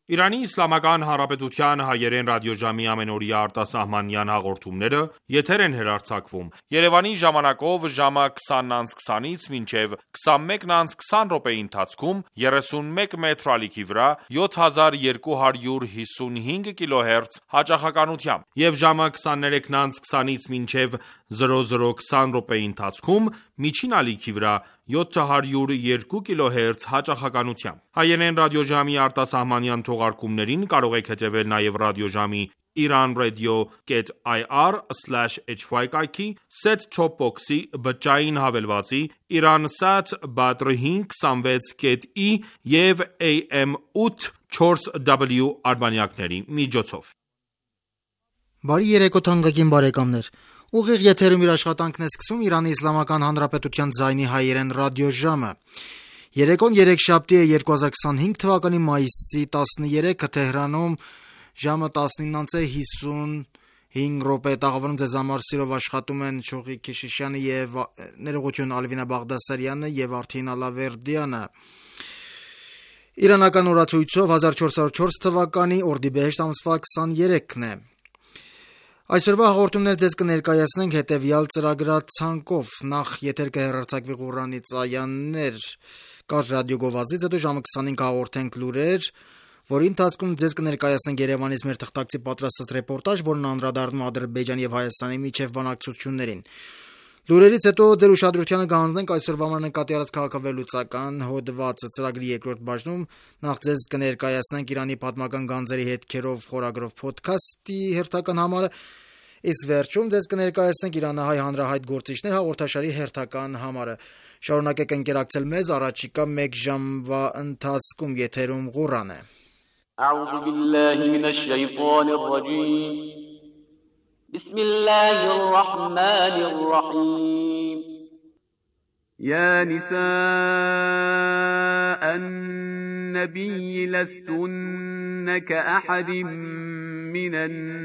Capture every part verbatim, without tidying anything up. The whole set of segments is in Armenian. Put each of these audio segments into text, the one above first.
Իրանի Իսլամական Հանրապետության հայերեն ռադիոժամի ամենօրյա արտասահմանյան հաղորդումները եթեր են հեռարձակվում Երևանի ժամանակով ժամը քսանն անց քսանից մինչև քսանմեկն անց քսան րոպեի ընթացքում երեսունմեկ մետր ալիքի վրա յոթ հազար երկու հարյուր հիսունհինգ կիլոհերց հաճախականությամբ եւ ժամը քսաներեքն անց քսանից մինչև զրո զրո քսան րոպեի ընթացքում միջին ալիքի վրա յոթ հարյուր երկու կիլոհերց հաճախականությամբ։ Հայերեն ռադիոժամի արտասահմանյան թողարկումներին կարող եք հետևել նաև ռադիոժամի iranradio.ir slash hy կայքի, set-top box-ի, բջջային հավելվածի, Iransat Badr հինգ հիսունվեց կետ ի և A M ութ չորս W արբանյակների միջոցով։ Բարի երեկո թանկագին բարեկամներ։ Ուղիղ եթերում իր աշխատանքն է սկսում Իրանի Իսլամական Հանրապետության ձայնի հայերեն ռադիոժամը։ Երեկոն երեքշաբթի է երկու հազար քսանհինգ թվականի մայիսի տասներեքը Թեհրանում ժամը տասնինն անց հիսունհինգ րոպե տաղավարում ձեզ համար սիրով աշխատում են Շողիկ Քեշիշյանը եւ ներողություն Ալվինա Բաղդասարյանը եւ Արթին Ալավերդյանը։ Իրանական օրացույցով հազար չորս հարյուր չորս թվականի օրդիբեհեշտ ամսվա քսաներեքն է։ Այսօրվա հաղորդումներ ձեզ կներկայացնենք հետևյալ ծրագրացանկով. Նախ եթեր կհեռարձակվի Ղուրանից այաներ, կար ռադիոգովազդից, հետո ժամը քսանինը հաղորդենք լուրեր, որի ընթացքում ձեզ կներկայացնենք Երևանից մեր թղթակցի պատրաստած ռեպորտաժ, որն անդրադառնում է Ադրբեջանի եւ Հայաստանի միջև բանակցություններին։ Լուրերից հետո ձեր ուշադրությանը կհանձնենք այսօրվա համար նկատի առած քաղաքավերլուծական հոդվածը ծրագրի երկրորդ բաժնում նախ ձեզ կներկայացնենք Իրանի պատմական գանձերի հետքերով խորագրով փոդքասթի հերթական համարը, իսկ վերջում ձեզ կներկայացնենք Իրանահայ հանրահայտ գործիչներ հաղորդաշարի հերթական համարը։ Շարունակեք ընկերակցել մեզ առաջիկա մեկ ժամվա ընթացքում եթերում Ղուրան է։ أعوذ بالله من الشيطان الرجيم بسم الله الرحمن الرحيم يا نساء النبي لستن كأحد من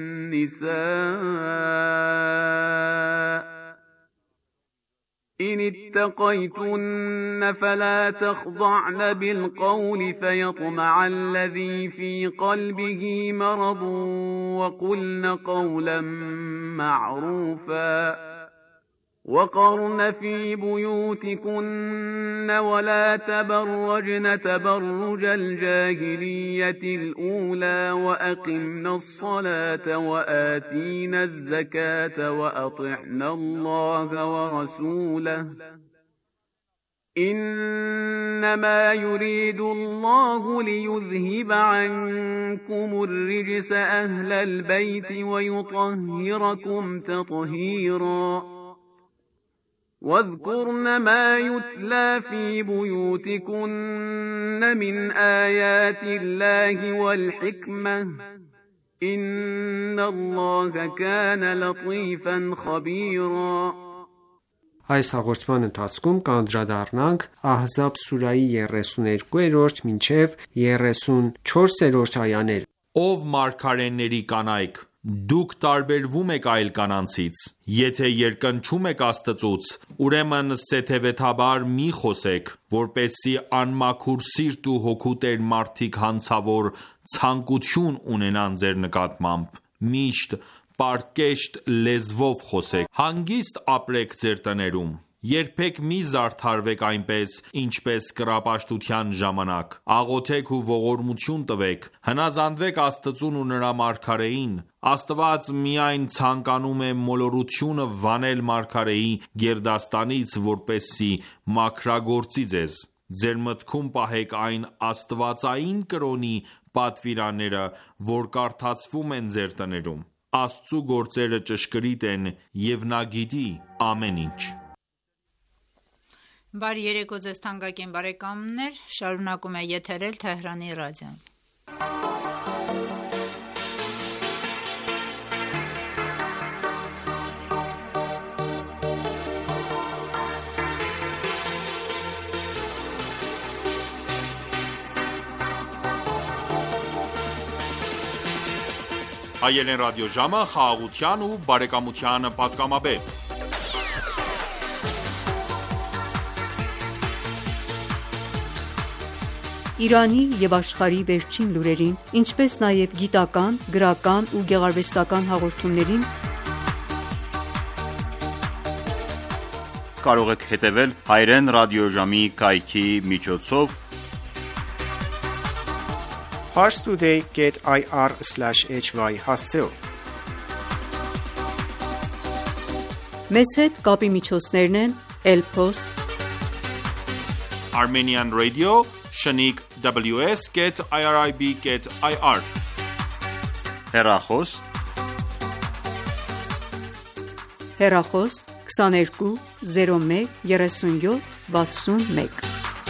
النساء إن اتقيتن فلا تخضعن بالقول فيطمع الذي في قلبه مرض وقلن قولا معروفا وقرن في بيوتكن ولا تبرجن تبرج الجاهلية الأولى وأقمنا الصلاة وآتينا الزكاة وأطعنا الله ورسوله إنما يريد الله ليذهب عنكم الرجس أهل البيت ويطهركم تطهيرا واذكرن ما يتلى في بيوتكن من آيات الله والحكمة إن الله كان لطيفا خبيرا Այս հաղորդման ընթացքում կանդրադառնանք Ահզաբ սուրայի երեսուներկուերորդ մինչև երեսունչորսերորդ այաներ։ Ով մարգարեների կանայք, դուք տարբերվում եք այլ կանանցից, եթե երկնչում եք Աստծուց, ուրեմն սեթևեթաբար մի խոսեք, որպեսզի անմաքուր սիրտ ու հոգու տեր մարդիկ հանցավոր ցանկություն ունենան ձեր նկատմամբ, միշտ պարկեշտ լեզվով խոսեք, հանգիստ ապրեք ձեր տներում, երբեք մի զարդարվեք այնպես, ինչպես կռապաշտության ժամանակ, աղոթեք ու ողորմություն տվեք, հնազանդվեք Աստծուն ու նրա մարգարեին, Աստված միայն ցանկանում է մոլորությունը վանել մարգարեի գերդաստանից, որպեսզի մաքրագործի ձեզ, ձեր մտքում պահեք այն աստվածային կրոնի պատվիրանները, որ կարդացվում են ձեր տներում, Աստծու գործերը ճշգրիտ են և նա գիտի ամեն ինչ։ Բարի երեկո ձեզ թանկագին բարեկամներ, շարունակում է եթերել Թեհրանի ռադիոն։ Հայերեն ռադիոժամը խաղաղության ու բարեկամության պատգամաբեր։ Իրանի և աշխարհի վերջին լուրերին, ինչպես նաև գիտական, գրական ու գեղարվեստական հաղորդումներին կարող եք հետևել Հայրեն ռադիոժամի կայքի միջոցով parstoday dot i r slash h y հասցեով։ Մեզ հետ կապի միջոցներն են Elpost, Armenian Radio, Shaniq W S dot I R I B dot I R հեռախոս, հեռախոս քսաներկու զիրո մեկ երեսունյոթ վաթսունմեկ։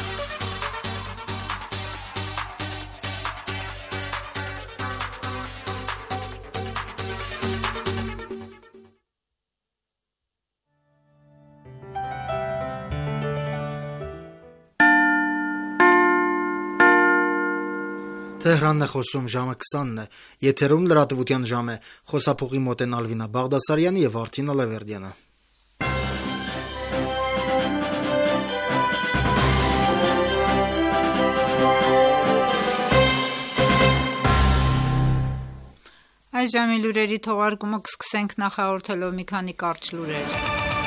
Թեհրանն է խոսում, ժամը քսանն է, եթերում լրատվության ժամ է, խոսափողի մոտ են Ալվինա Բաղդասարյանը և Արթին Ալավերդյանը։ Այս ժամի լուրերի թողարկումը կսկսենք նախահաղորդելով մի քանի կարճ լուրեր։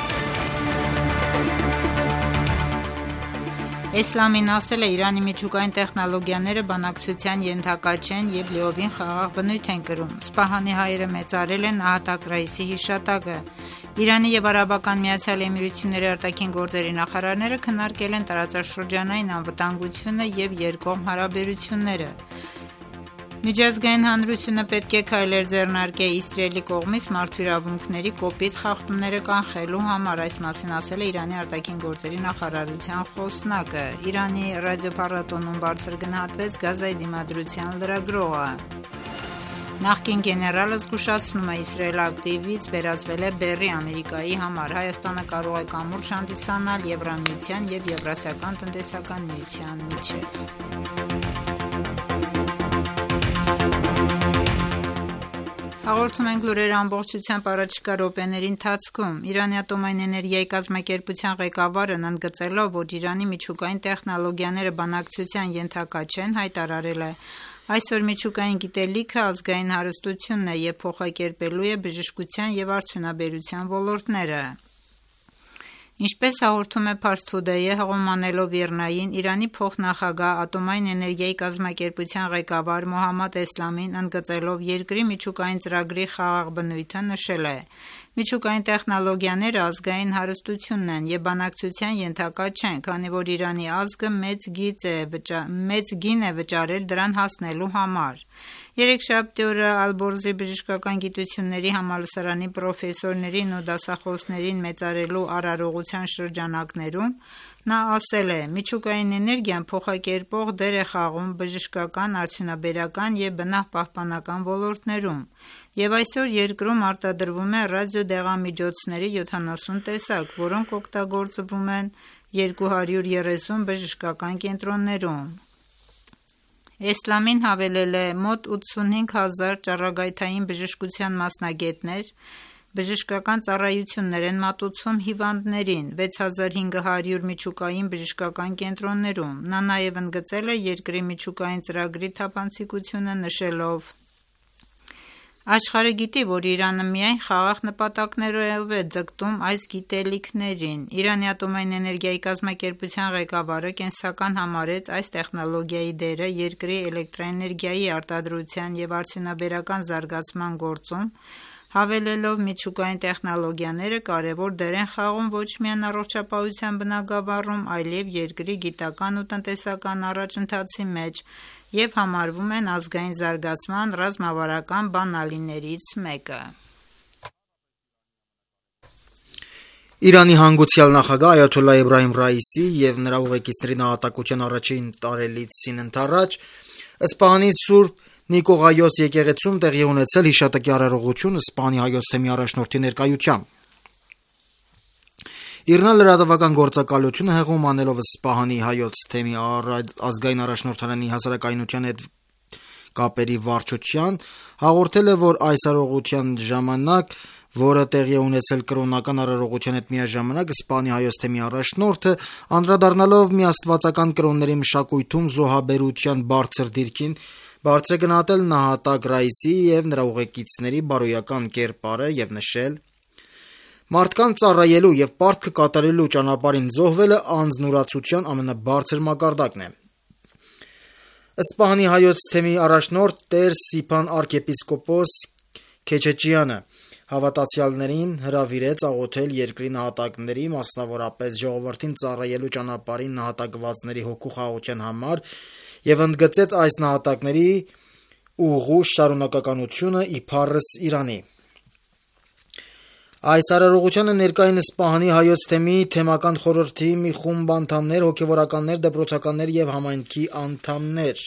Էսլամին ասել է, Իրանի միջուկային տեխնոլոգիաները բանակցության ենթակա չեն և լիովին խաղաղ բնույթ են կրում։ Սպահանի հայերը մեծարել են Ահատակ Ռայիսի հիշատակը։ Իրանի և Արաբական Միացյալ Էմիրությունների արտաքին գործերի նախարարները քննարկել են տարածաշրջանային անվտանգությունը և երկկողմ հարաբերությունները։ Միջազգային հանրությունը պետք է քայլեր ձեռնարկի Իսրայելի կողմից մարդու իրավունքների կոպիտ խախտումները կանխելու համար, այս մասին ասել է Իրանի արտաքին գործերի նախարարության խոսնակը։ Իրանի ռադիոփառատոնում բարձր գնահատվեց Գազայի դիմադրության լրագրողը։ Նախկին գեներալը զգուշացնում է, Իսրայելը ակտիվից վերածվել է բեռի Ամերիկայի համար։ Հայաստանը կարող է կամուրջ հանդիսանալ Եվրամիության և Եվրասիական տնտեսական միության միջև։ Հաղորդում ենք լուրերը ամբողջությամբ առաջիկա րոպեների ընթացքում։ Իրանի ատոմային էներգիայի կազմակերպության ղեկավարն ընդգծելով, որ Իրանի միջուկային տեխնոլոգիաները բանակցության ենթակա չեն, հայտարարել է. Այսօր միջուկային գիտելիքը ազգային հարստությունն է և փոխակերպելու է բժշկության և արդյունաբերության ոլորտները։ Ինչպես հաղորդում է Pars Today-ը, հղումանելով ԻՌՆԱ-ին, Իրանի փոխնախագահ ատոմային էներգիայի կազմակերպության ղեկավար Մոհամմադ Էսլամին ընդգծելով երկրի միջուկային ծրագրի խաղաղ բնույթը նշել է. Միջուկային տեխնոլոգիաները ազգային հարստությունն են և բանակցության ենթակա չեն, քանի որ Իրանի ազգը մեծ գիծ է, մեծ գին է վճարել դրան հասնելու համար։ Երեքշաբթի օրը Ալբորզի բժշկական գիտությունների համալսարանի պրոֆեսորներին ու դասախոսներին մեծարելու արարողության շրջանակներում նա ասել է. միջուկային էներգիան փոխակերպող դեր է խաղում բժշկական, արդյունաբերական և բնապահպանական ոլորտներում, և այսօր երկրում արտադրվում է ռադիոդեղամիջոցների յոթանասուն տեսակ, որոնք օգտագործվում են երկու հարյուր երեսուն բժշկական կենտրոններում։ Էսլամին հավելել է. մոտ ութսունհինգ հազար ճառագայթային բժշկության մասնագետներ բժշկական ծառայություններ են մատուցում հիվանդներին վեց հազար հինգ հարյուր միջուկային բժշկական կենտրոններում։ Նա նաև ընդգծել է երկրի միջուկային ծրագրի թափանցիկությունը, նշելով. Աշխարհը գիտի, որ Իրանը միայն խաղաղ նպատակներով է ձգտում այս գիտելիքներին։ Իրանի ատոմային էներգիայի կազմակերպության ղեկավարը կենսական համարեց այս տեխնոլոգիայի դերը երկրի էլեկտրաէներգիայի արտադրության և արդյունաբերական զարգացման գործում, հավելելով միջուկային տեխնոլոգիաները կարևոր դեր են խաղում ոչ միայն առողջապահության բնագավառում, այլև երկրի գիտական ու տնտեսական առաջընթացի մեջ և համարվում են ազգային զարգացման ռազմավարական բանալիներից մեկը։ Իրանի հանգուցյալ նախագահ Այաթոլլահ Էբրահիմ Ռայիսի և նրա ուղեկիցների նահատակության առաջին տարելիցին ընթառաջ Սպահանի Սուրբ Նիկողայոս եկեղեցում տեղի ունեցել հիշատակի արարողություն Սպահանի հայոց թեմի առաջնորդի ներկայությամբ։ ԻՌՆԱ լրատվական գործակալությունը հեղում անելով Սպահանի հայոց թեմի ազգային առաջնորդարանի հասարակայնության հետ կապերի վարչության հաղորդել է, որ այս արարողության ժամանակ որը տեղի է ունեցել կրոնական արարողության հետ միաժամանակ, Իսպանի հայոց թեմի առաջնորդը, անդրադառնալով միաստվածական կրոնների մշակույթում զոհաբերության բարձր դիրքին, բարձր է գնահատել նահատակ Ռայիսի եւ նրա ուղեկիցների բարոյական կերպարը եւ նշել. «Մարդկանց ծառայելու եւ պարտքը կատարելու ճանապարհին զոհվելը անձնուրացության ամենաբարձր մակարդակն է»։ Իսպանի հայոց թեմի առաջնորդ Տեր Սիփան arczepiskopos Քեչեչյանը հավատացյալներին հրավիրեց աղոթել երկրի նահատակների, մասնավորապես ժողովրդին ծառայելու ճանապարհին նահատակվածների հոգու խաղաղության համար եւ ընդգծեց այս նահատակների ուղու շարունակականությունը իբարս Իրանի։ Այս արարողությանը ներկա են Իսպանի հայոց թեմի թեմական խորհրդի մի խումբ անդամներ, հոգևորականներ, դպրոցականներ եւ համայնքի անդամներ։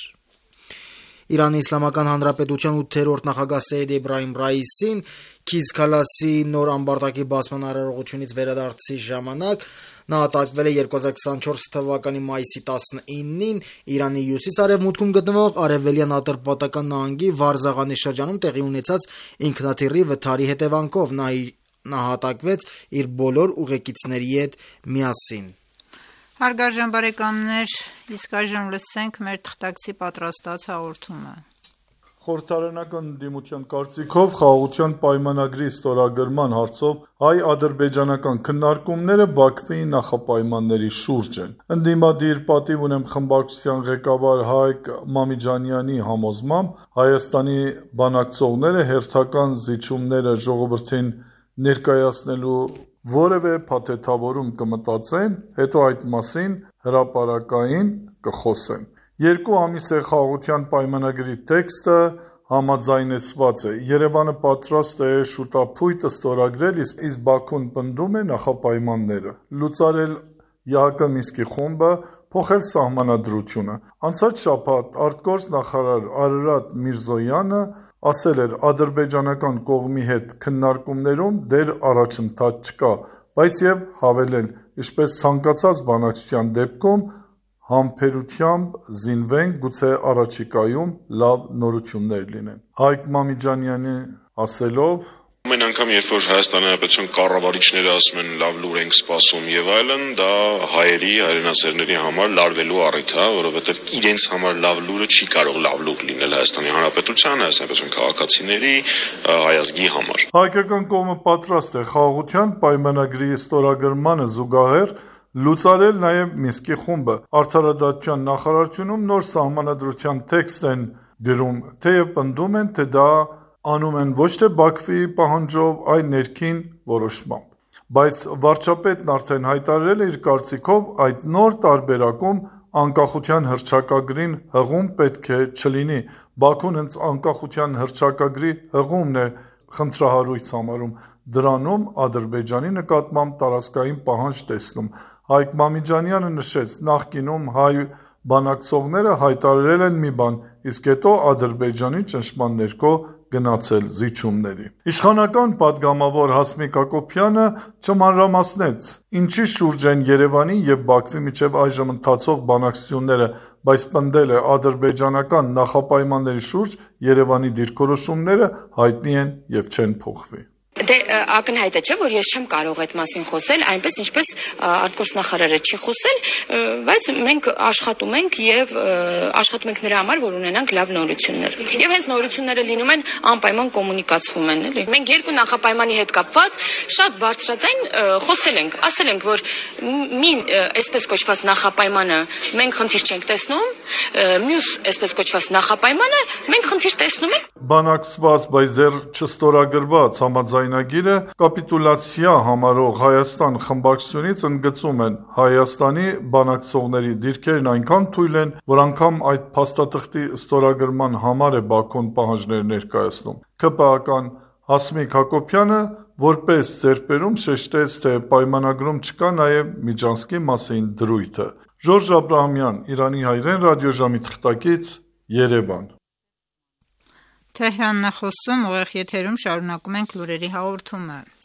Իրանի Իսլամական Հանրապետության ութերորդ նախագահ Սեյեդ Էբրահիմ Ռայիսին Քիզ Քալասի նոր ամբարտակի բացման արարողությունից վերադարձի ժամանակ նահատակվել է երկու հազար քսանչորս թվականի մայիսի տասնինին Իրանի հյուսիս-արևմուտքում գտնվող Արևելյան Ատրպատական նահանգի Վարզաղանի շրջանում տեղի ունեցած ինքնաթիռի վթարի հետևանքով նա նահատակվեց իր բոլոր ուղեկիցների հետ միասին։ Հարգարժան բարեկամներ, իսկ այժմ լսենք մեր թղթակցի պատրաստած հաղորդումը։ Խորհրդարանական ընդդիմության կարծիքով խաղաղության պայմանագրի ստորագրման հարցով հայ-ադրբեջանական քննարկումները Բաքվի նախապայմանների շուրջ են։ Ընդդիմադիր պատիվ ունեմ խմբակցության ղեկավար Հայկ Մամիջանյանի համոզմամբ Հայաստանի բանակցողները հերթական զիջումները ժողովրդին ներկայացնելու որևէ փաթեթավորում կմտածեն, հետո այդ մասին հրապարակային կխոսեն։ Երկու ամիս է խաղաղության պայմանագրի տեքստը համաձայնեցված է։ Երևանը պատրաստ է շուտափույթ ստորագրել, իսկ Բաքուն պնդում է նախապայմանները։ Լուծարել ԵԱՀԿ Մինսկի խումբը, փոխել սահմանադրությունը։ Անցած շաբաթ արտգործնախարար Արարատ Միրզոյանը ասել էր ադրբեջանական կողմի հետ քննարկումներում դեռ առաջընթաց չկա, բայց եւ հավելել, ինչպես ցանկացած բանակցության դեպքում համբերությամբ զինվենք, գուցե առաջիկայում լավ նորություններ լինեն։ Հայկ Մամիջանյանի ասելով Ամեն անգամ, երբ որ Հայաստանի Հանրապետության կառավարիչները ասում են լավ լուր ենք սպասում եւ այլն, դա հայերի, հայրենասերների համար լարվելու առիթ է, որովհետեւ իրենց համար լավ լուրը չի կարող լավ լուր լինել Հայաստանի Հանրապետության, Հայաստանի Հանրապետության քաղաքացիների, հայ ազգի համար։ Հայկական կողմը պատրաստ է խաղաղության պայմանագրի ստորագրմանը զուգահեռ լուծարել նաև Մինսկի խումբը։ Արդարադատության նախարարությունում նոր սահմանադրության տեքստ են գրում, թեև պնդում են, թե դա անում են ոչ թե Բաքվի պահանջով, այլ ներքին որոշմամբ։ Բայց վարչապետն արդեն հայտարարել է իր կարծիքով այդ նոր տարբերակում անկախության հռչակագրին հղում պետք է չլինի։ Բաքուն հենց անկախության հռչակագրի հղումն է խնդրահարույց համարում, դրանում Ադրբեջանի նկատմամբ տարածքային պահանջ տեսնում։ Հայկ Մամիջանյանը նշեց, նախկինում հայ բանակցողները հայտարարել են մի բան, իսկ հետո Ադրբեջանի ճնշման ներքո գնացել զիջումների։ Իշխանական падգամավոր Հասմիկ Հակոբյանը չմանրամասնեց, ինչի շուրջ են Երևանի եւ Բաքվի միջև այժմ ընթացող բանակցությունները, բայց պնդել է ադրբեջանական նախապայմանների շուրջ Երևանի դիրքորոշումները հայտնի են եւ չեն փոխվի։ Դե ակնհայտ է, չէ, որ ես չեմ կարող այդ մասին խոսել, այնպես ինչպես արտգործնախարարը չի խոսել, բայց մենք աշխատում ենք եւ աշխատում ենք նրա համար, որ ունենանք լավ նորություններ։ Եվ հենց նորությունները լինում են անպայման կոմունիկացվում են, էլի։ Մենք երկու նախապայմանի հետ կապված շատ բարձրաձայն խոսել ենք, ասել ենք, որ մի այսպես կոչված նախապայմանը մենք խնդիր չենք տեսնում, մյուս այսպես կոչված նախապայմանը մենք խնդիր տեսնում ենք։ Բանակցված, բայց դեռ չստորագրված համաձայնագիրը կապիտուլյացիա համարող Հայաստան խմբակցությունից ընդգծում են Հայաստանի բանակցողների դիրքերն այնքան թույլ են, որ անգամ այդ փաստաթղթի ստորագրման համար է Բաքուն պահանջներ ներկայացնում։ ՔՊԱ-ական Հասմիկ Հակոբյանը որպես ձեռքբերում շեշտեց, թե պայմանագրում չկա նաև Միջանցքի մասին դրույթը։ Ժորժ Աբրահամյան, Իրանի հայրեն ռադիոժամի թղթակից, Երևան։ Թեհրանն է խոսում, ուղիղ եթերում շարունակում ենք լուրերի հաղորդումը։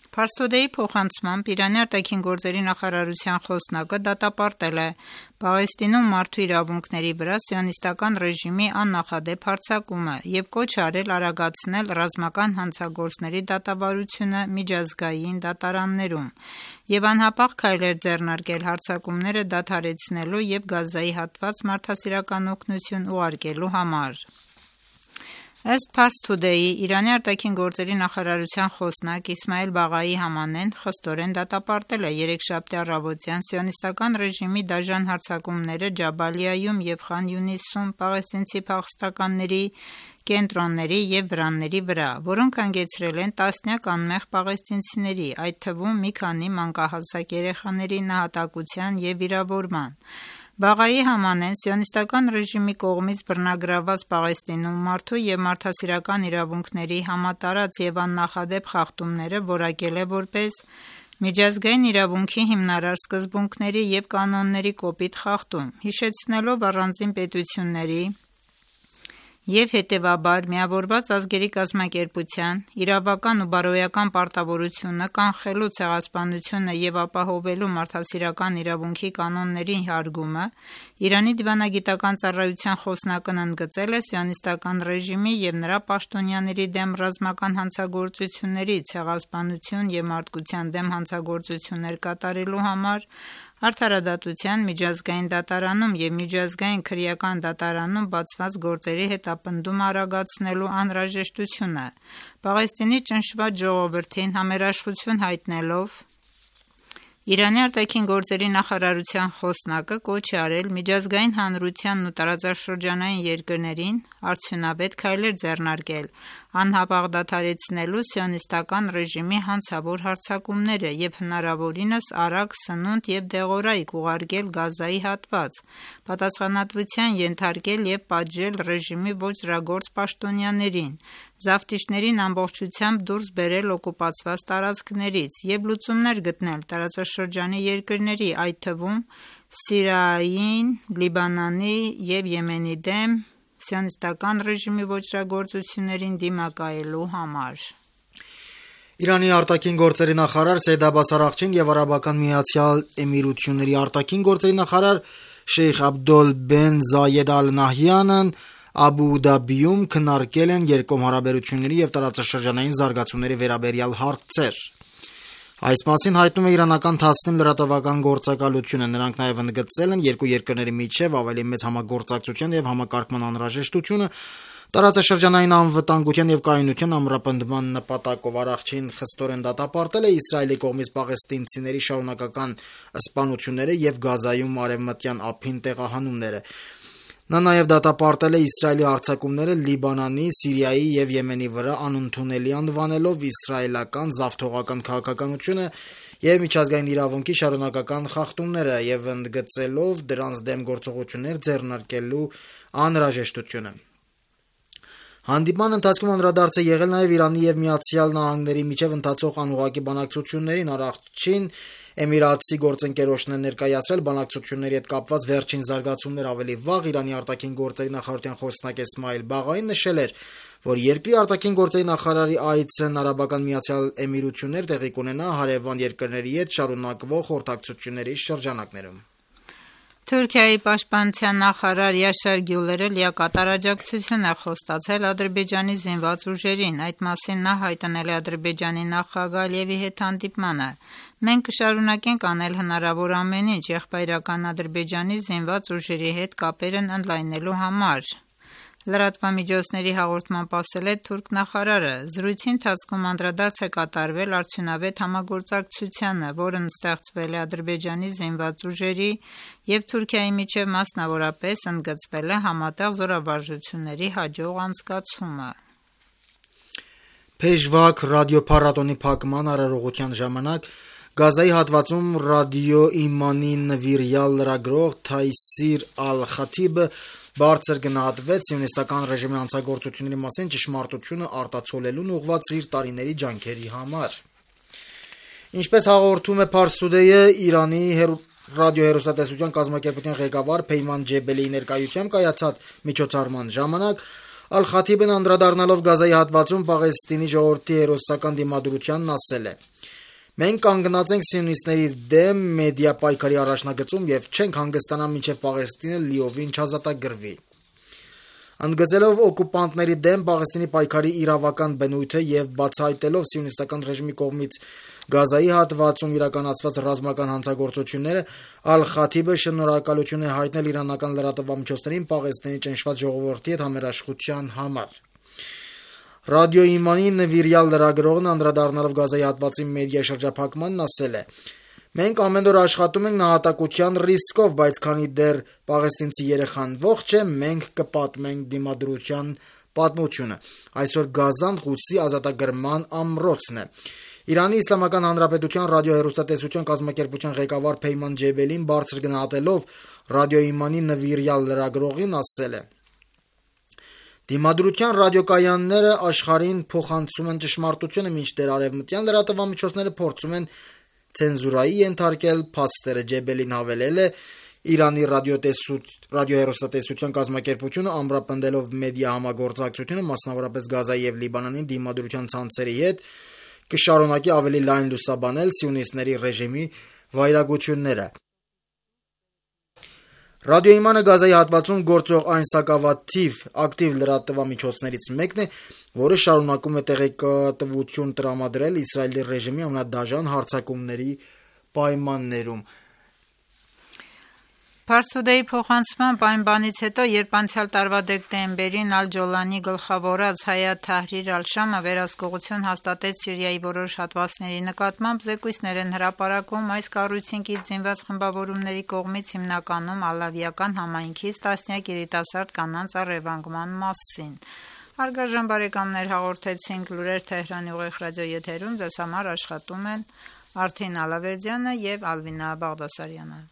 Fars Today-ի փոխանցմամբ Իրանի արտաքին գործերի նախարարության խոսնակը դատապարտել է Պաղեստինում մարդու իրավունքների վրա սիոնիստական ռեժիմի աննախադեպ հարձակումը և կոչ արել արագացնել ռազմական հանցագործների դատավարությունը միջազգային դատարաններում և անհապաղ քայլեր ձեռնարկել հարձակումները դադարեցնելու և Գազայի հատված մարդասիրական օգնություն ուղարկելու համար։ Ըստ Fars Today-ի, Իրանի արտաքին գործերի նախարարության խոսնակ Իսմայել Բաղայի Համանեն խստորեն դատապարտել է երեքշաբթի առավոտյան սիոնիստական ռեժիմի դաժան հարձակումները Ջաբալիայում և Խան Յունիսում պաղեստինցի փախստականների կենտրոնների և վրանների վրա, որոնք հանգեցրել են տասնյակ անմեղ պաղեստինցիների, այդ թվում մի քանի մանկահասակ երեխաների նահատակության և վիրավորման։ Բաղայի Համանեն սիոնիստական ռեժիմի կողմից բռնագրավված Պաղեստինում մարդու և մարդասիրական իրավունքների համատարած և աննախադեպ խախտումները որակել է որպես միջազգային իրավունքի հիմնարար սկզբունքների և կանոնների կոպիտ խախտում, հիշեցնելով առանձին պետությունների և հետևաբար միավորված ազգերի կազմակերպության իրավական ու բարոյական պարտավորությունը կանխելու ցեղասպանությունը և ապահովելու մարդասիրական իրավունքի կանոնների հարգումը, Իրանի դիվանագիտական ծառայության խոսնակն ընդգծել է սիոնիստական ռեժիմի և նրա պաշտոնյաների դեմ ռազմական հանցագործությունների, ցեղասպանություն և մարդկության դեմ հանցագործություններ կատարելու համար Արդարադատության միջազգային դատարանում և միջազգային քրեական դատարանում բացված գործերի հետապնդումը արագացնելու անհրաժեշտությունը, Պաղեստինի ճնշված ժողովրդին համերաշխություն հայտնելով Իրանի արտաքին գործերի նախարարության խոսնակը կոչ է արել միջազգային հանրությանն ու տարածաշրջանային երկրներին արդյունավետ քայլեր ձեռնարկել անհապաղ դադարեցնելու սիոնիստական ռեժիմի հանցավոր հարձակումները և հնարավորինս արագ սնունդ և դեղորայք ուղարկել Գազայի հատված, պատասխանատվության ենթարկել և պատժել ռեժիմի ոճրագործ պաշտոնյաներին, զավթիչներին ամբողջությամբ դուրս բերել օկուպացված տարածքներից և լուծումներ գտնել տարածաշրջանի երկրների, այդ թվում Սիրիային, Լիբանանի և Եմենի դեմ սիոնիստական ռեժիմի ոճրագործություններին դիմակայելու համար։ Իրանի արտաքին գործերի նախարար Սեյեդ Աբբաս Արաղչին և Արաբական Միացյալ Էմիրությունների արտաքին գործերի նախարար Շեյխ Աբդոլ Բեն Զայեդ Ալ Նահյանն Աբու Դաբիում քննարկել են երկկողմ հարաբերությունների և տարածաշրջանային զարգացումների վերաբերյալ հարցեր։ Այս մասին հայտնում է իրանական Թասնիմ լրատվական գործակալությունը։ Նրանք նաև ընդգծել են երկու երկրների միջև ավելի մեծ համագործակցության և համակարգման անհրաժեշտությունը տարածաշրջանային անվտանգության և կայունության ամրապնդման նպատակով։ Արաղչին խստորեն դատապարտել է Իսրայելի կողմից պաղեստինցիների շարունակական սպանությունները և Գազայում արևմտյան ափին տեղահանումները։ Նա նաև դատապարտել է Իսրայելի հարձակումները Լիբանանի, Սիրիայի և Եմենի վրա, անընդունելի անվանելով իսրայելական զավթողական քաղաքականությունը և միջազգային իրավունքի շարունակական խախտումները և ընդգծելով դրանց դեմ գործողություններ ձեռնարկելու անհրաժեշտությունը։ Հանդիպման ընթացքում անդրադարձ է եղել նաև Իրանի և Միացյալ Նահանգների միջև ընթացող անուղղակի բանակցություններին։ Արաղչին Էմիրատցի գործընկերոջն է ներկայացրել բանակցությունների հետ կապված վերջին զարգացումներ։ Ավելի վաղ Իրանի արտաքին գործերի նախարարության խոսնակ Էսմայել Բաղային նշել էր, որ երկրի արտաքին գործերի նախարարի այցն Արաբական Միացյալ Էմիրություններ տեղի կունենա հարևան երկրների հետ շարունակվող խորհրդակցությունների շրջանակներում։ Թուրքիայի պաշտպանության նախարար Յաշար Գյուլերը լիակատար աջակցություն է խոստացել Ադրբեջանի զինված ուժերին։ Այդ մասին նա հայտնել է Ադրբեջանի նախագահ Ալիևի հետ հանդիպմանը։ Մենք կշարունակենք անել հնարավոր ամեն ինչ եղբայրական Ադրբեջանի զինված ուժերի հետ կապերն ընդլայնելու համար, լրատվամիջոցների հաղորդմամբ ասել է թուրք նախարարը։ Զրույցի ընթացքում անդրադարձ է կատարվել արդյունավետ համագործակցությանը, որն ստեղծվել է Ադրբեջանի զինված ուժերի և Թուրքիայի միջև, մասնավորապես ընդգծվել է համատեղ զորավարժությունների հաջող անցկացումը։ Փեժվակ ռադիոփառատոնի փակման արարողության ժամանակ Գազայի հատվածում ռադիո Իմանի նվիրյալ լրագրող Թայսիր Ալ-Խաթիբը բարձր գնահատվեց սիոնիստական ռեժիմի հանցագործությունների մասին ճշմարտությունը արտացոլելուն ուղղված իր տարիների ջանքերի համար։ Ինչպես հաղորդում է Fars Today-ը, Իրանի ռադիոհեռուստատեսության կազմակերպության ղեկավար Փեյման Ջեբելիի ներկայությամբ կայացած միջոցառման ժամանակ Ալ-Խաթիբն անդրադառնալով Գազայի հատվածում Պաղեստինի ժողովրդի հերոսական դիմադրությանն ասել է. Մենք կանգնած ենք սիոնիստների դեմ մեդիա պայքարի առաջնագծում եւ չենք հանգստանա մինչեւ Պաղեստինը լիովին չազատագրվի։ Ընդգծելով օկուպանտների դեմ Պաղեստինի պայքարի իրավական բնույթը եւ բացահայտելով սիոնիստական ռեժիմի կողմից Գազայի հատվածում իրականացված ռազմական հանցագործությունները, Ալ-Խաթիբը շնորհակալություն է հայտնել իրանական լրատվամիջոցներին Պաղեստինի ճնշված ժողովրդի հետ համերաշխության համար։ Ռադիո Իմանի նվիրյալ լրագրողն անդրադառնալով Գազայի հատվածի մեդիա շրջափակմանն ասել է. «Մենք ամեն օր աշխատում ենք նահատակության ռիսկով, բայց քանի դեռ պաղեստինցի երեխան ողջ է, մենք կպատմենք դիմադրության պատմությունը։ Այսօր Գազան Ղուդսի ազատագրման ամրոցն է»։ Իրանի Իսլամական Հանրապետության ռադիոհեռուստատեսության կազմակերպության ղեկավար Փեյման Ջեբելին բարձր գնահատելով Ռադիո Իմանի նվիրյալ լրագրողին ասել է. «Դիմադրության ռադիոկայանները աշխարհին փոխանցում են ճշմարտությունը, մինչդեռ արևմտյան լրատվամիջոցները փորձում են ցենզուրայի ենթարկել փաստերը»։ Ջեբելին հավելել է. «Իրանի ռադիոհեռուստատեսության կազմակերպությունը ամրապնդելով մեդիա համագործակցությունը, մասնավորապես Գազայի եւ Լիբանանի դիմադրության ցանցերի հետ, կշարունակի ավելի լայն լուսաբանել սիոնիստների ռեժիմի վայրագությունները»։ Ռադիո Իմանը Գազայի հատվածում գործող այն սակավաթիվ ակտիվ լրատվամիջոցներից մեկն է, որը շարունակում է տեղեկատվություն տրամադրել Իսրայելի ռեժիմի ամենադաժան հարձակումների պայմաններում։ Փարսուդեի փոխանցման այն բանից հետո, երբ անցյալ տարվա դեկտեմբերին Ալ-Ջոլանի գլխավորած Հայաթ Թահրիր Ալ-Շամը վերահսկողություն հաստատեց Սիրիայի որոշ հատվածների նկատմամբ, զեկույցներ են հրապարակում այս կառույցին կից զինված խմբավորումների կողմից հիմնականում ալավիական համայնքից տասնյակ երիտասարդ կանանց առևանգման մասին։ Հարգարժան բարեկամներ, հաղորդեցինք լուրեր Թեհրանի ուղիղ ռադիոեթերում, ձեզ համար աշխատում են Արթին Ալավերդյանը եւ Ալվինա Բաղդասարյանը։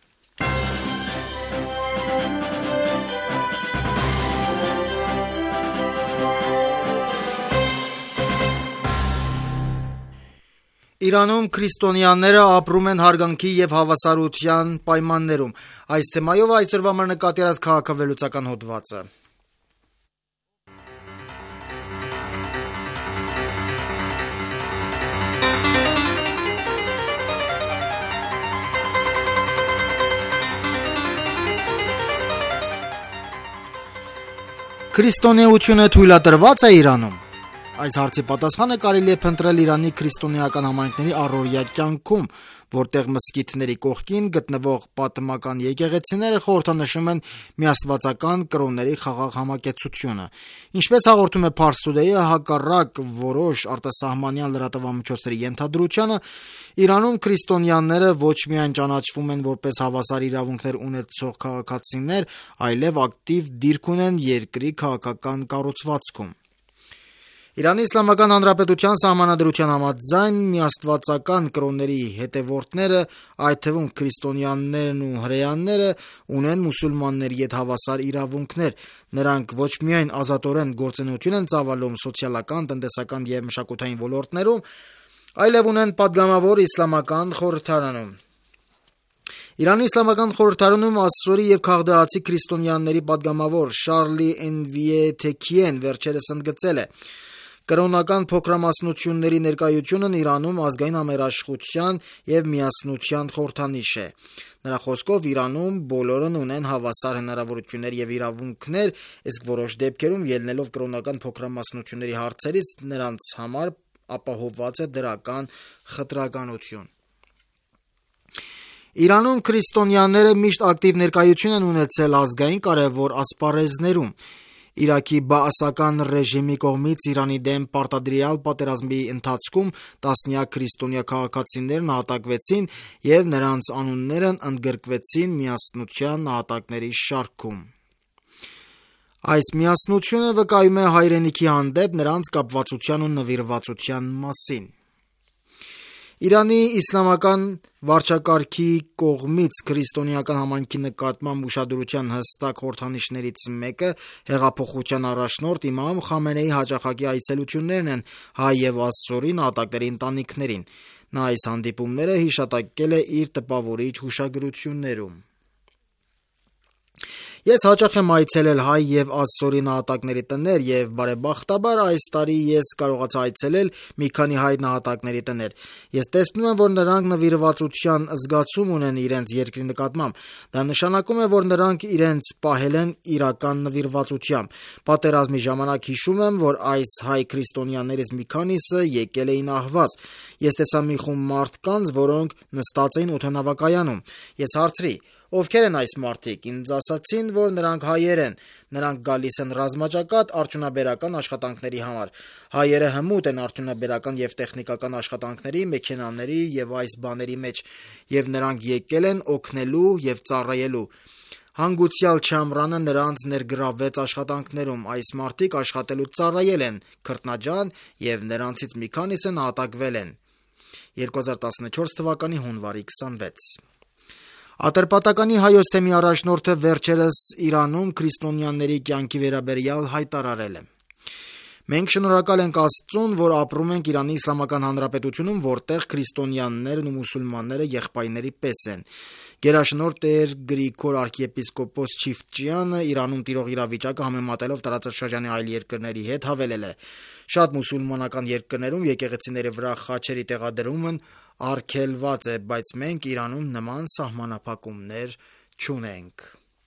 Իրանում քրիստոնյաները ապրում են հարգանքի եւ հավասարության պայմաններում։ Այս թեմայով այսօրվա մեր նկատի քաղաքավելոցական հոդվածը։ Քրիստոնեությունը թույլատրված է Իրանում։ Այս հարցի պատասխանը կարելի է փնտրել Իրանի քրիստոնեական համայնքների առօրյա կյանքում, որտեղ մզկիթների կողքին գտնվող պատմական եկեղեցիները խորհրդանշում են միաստվածական կրոնների խաղաղ համակեցությունը։ Ինչպես հաղորդում է Փարս Տուդեյը, հակառակ որոշ արտասահմանյան լրատվամիջոցների ենթադրությանը, Իրանում քրիստոնյաները ոչ միայն ճանաչվում են որպես հավասար իրավունքներ ունեցող քաղաքացիներ, այլև ակտիվ դիրք ունեն երկրի քաղաքական կառուցվածքում։ Իրանի Իսլամական Հանրապետության Սահմանադրության համաձայն միաստվածական կրոնների հետևորդները, այդ թվում քրիստոնյաներն ու հրեաները, ունեն մուսուլմանների հետ հավասար իրավունքներ։ Նրանք ոչ միայն ազատորեն գործունեություն են ծավալում սոցիալական, տնտեսական եւ մշակութային ոլորտներում, այլև ունեն падգամավոր իսլամական խորհրդարանում։ Իրանի Իսլամական խորհրդարանում Ասսորի եւ Քաղդաացի քրիստոնյաների падգամավոր Շարլի Էնվիե Թեքիեն վերջերս ընդգծել է. Կրոնական փոքրամասնությունների ներկայությունն Իրանում ազգային համերաշխության եւ միասնության խորհրդանիշ է։ Նրա խոսքով Իրանում բոլորն ունեն հավասար հնարավորություններ եւ իրավունքներ, իսկ որոշ դեպքերում ելնելով կրոնական փոքրամասնությունների հարցերից նրանց համար ապահովված է դրական խտրականություն։ Իրանում քրիստոնյաները միշտ ակտիվ ներկայություն են ունեցել ազգային կարևոր ասպարեզներում։ Իրաքի բաասական ռեժիմի կողմից Իրանի դեմ պարտադրյալ պատերազմի ընթացքում տասնյակ քրիստոնյա քաղաքացիներ նահատակվեցին եւ նրանց անուններն ընդգրկվեցին միասնության նահատակների շարքում։ Այս միասնությունը վկայում է հայրենիքի հանդեպ նրանց կապվածության ու նվիրվածության մասին։ Իրանի իսլամական վարչակարգի կողմից քրիստոնեական համայնքի նկատմամբ ուշադրության հստակ խորհրդանիշներից մեկը հեղափոխության առաջնորդ Իմամ Խամենեի հաճախակի այցելություններն են հայ եւ Ասսորի նահատակների ընտանիքներին։ Նա այս հանդիպումները հիշատակել է իր տպավորիչ հուշագրություններում։ Ես հաճախ եմ այցելել հայ եւ աստծորի նահատակների տներ եւ բարեբախտաբար այս տարի ես կարողացա այցելել մի քանի հայ նահատակների տներ։ Ես տեսնում եմ, որ նրանք նվիրվածության զգացում ունեն իրենց երկրի նկատմամբ։ Դա նշանակում է, որ նրանք իրենց պահել են իրական նվիրվածությամբ։ Պատերազմի ժամանակ հիշում եմ, որ այս հայ քրիստոնյաներից մի քանիսը եկել էին ահված։ Ես տեսա մի խումբ մարդկանց, որոնք նստած էին օդանավակայանում։ Ես հարցրի. ովքեր են այս մարդիկ, ինձ ասացին, որ նրանք հայեր են, նրանք գալիս են ռազմաճակատ արդյունաբերական աշխատանքների համար, հայերը հմուտ են արդյունաբերական և տեխնիկական աշխատանքների, մեքենաների և այս բաների մեջ, և նրանք եկել են օգնելու և ծառայելու, հանգուցյալ չամռանը նրանց ներգրավվեց աշխատանքներում, այս մարդիկ աշխատելու ծառայել են, քրտնաջան և նրանցից մի քանիսը նահատակվել են, երկու հազար տասնչորս թվականի հունվարի քսանվեց։ Ատրպատականի հայոց թեմի առաջնորդը վերջերս Իրանում քրիստոնյաների կյանքի վերաբերյալ հայտարարել է. Մենք շնորհակալ ենք Աստծուն, որ ապրում ենք Իրանի Իսլամական Հանրապետությունում, որտեղ քրիստոնյաներն ու մուսուլմանները եղբայրների պես են։ Գերաշնորհ Տեր Գրիգոր arczepiskopos Չիֆճյանը Իրանում տիրող իրավիճակը համեմատելով տարածաշրջանի այլ երկրների հետ հավելել է. Շատ մուսուլմանական երկրներում եկեղեցիների վրա խաչերի տեղադրումն արգելված է, բայց մենք Իրանում նման սահմանափակումներ չունենք։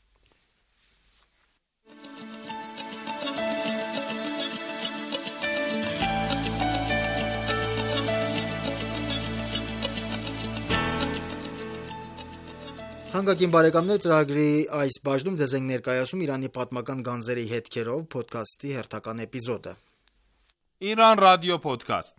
Թանկագին բարեկամներ, ծրագրի այս բաժնում ձեզ ենք ներկայացնում Իրանի պատմական գանձերի հետքերով փոդքասթի հերթական էպիզոդը։ Իրան ռադիո փոդքասթ։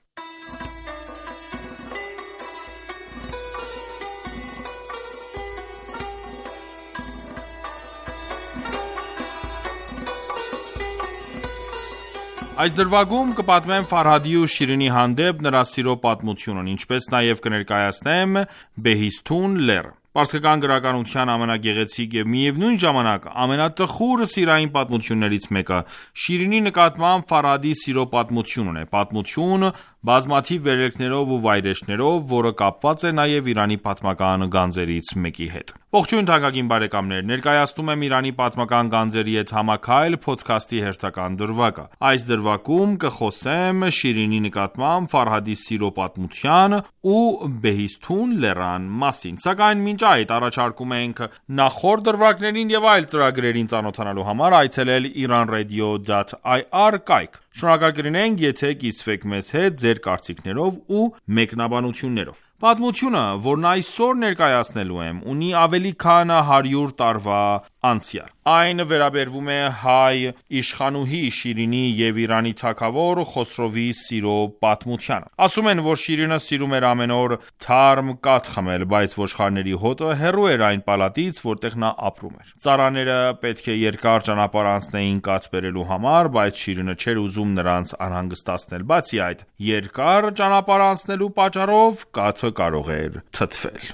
Այս դրվագում կպատմեմ Ֆարհադի ու Շիրինի հանդեպ նրա սիրո պատմությունն, ինչպես նաև կներկայացնեմ Բեհիսթուն լեռը։ Պարսկական գրականության ամենագեղեցիկ և միևնույն ժամանակ ամենատխուր սիրային պատմություններից մեկը Շիրինի նկատմամբ Ֆարհադի սիրո պատմությունն է, պատմություն բազմաթիվ վերելքներով ու վայրէջքներով, որը կապված է նաև Իրանի պատմական գանձերից մեկի հետ։ Ողջույն թանկագին բարեկամներ, ներկայացնում եմ Իրանի պատմական գանձերի հետ համաքայլ փոդքասթի հերթական դրվագը։ Այս դրվագում կխոսեմ Շիրինի նկատմամբ Ֆարհադի սիրո պատմության ու Բեհիսթուն լեռան մասին, սակայն մինչ այդ առաջարկում ենք նախորդ դրվագներին և այլ ծրագրերին ծանոթանալու համար այցելել iran radio dot i r կայք։ Շնորհակալ կլինենք, եթե կիսվեք մեզ հետ ձեր կարծիքներով ու մեկնաբանություններով։ Պատմությունը, որն այսօր ներկայացնելու եմ, ունի ավելի քան հարյուր տարվա անցյալ։ Այն վերաբերվում է հայ իշխանուհի Շիրինի և Իրանի թագավոր Խոսրովի սիրո պատմությանը։ Ասում են, որ Շիրինը սիրում էր ամեն օր թարմ կաթ խմել, բայց ոչխարների հոտը հեռու էր այն պալատից, որտեղ նա ապրում էր։ Ծառաները պետք է երկար ճանապարհ անցնեին կաթ բերելու համար, բայց Շիրինը չէր ուզում նրանց անհանգստացնել։ Բացի այդ, երկար ճանապարհ անցնելու պատճառով կաթը կարող էր թթվել։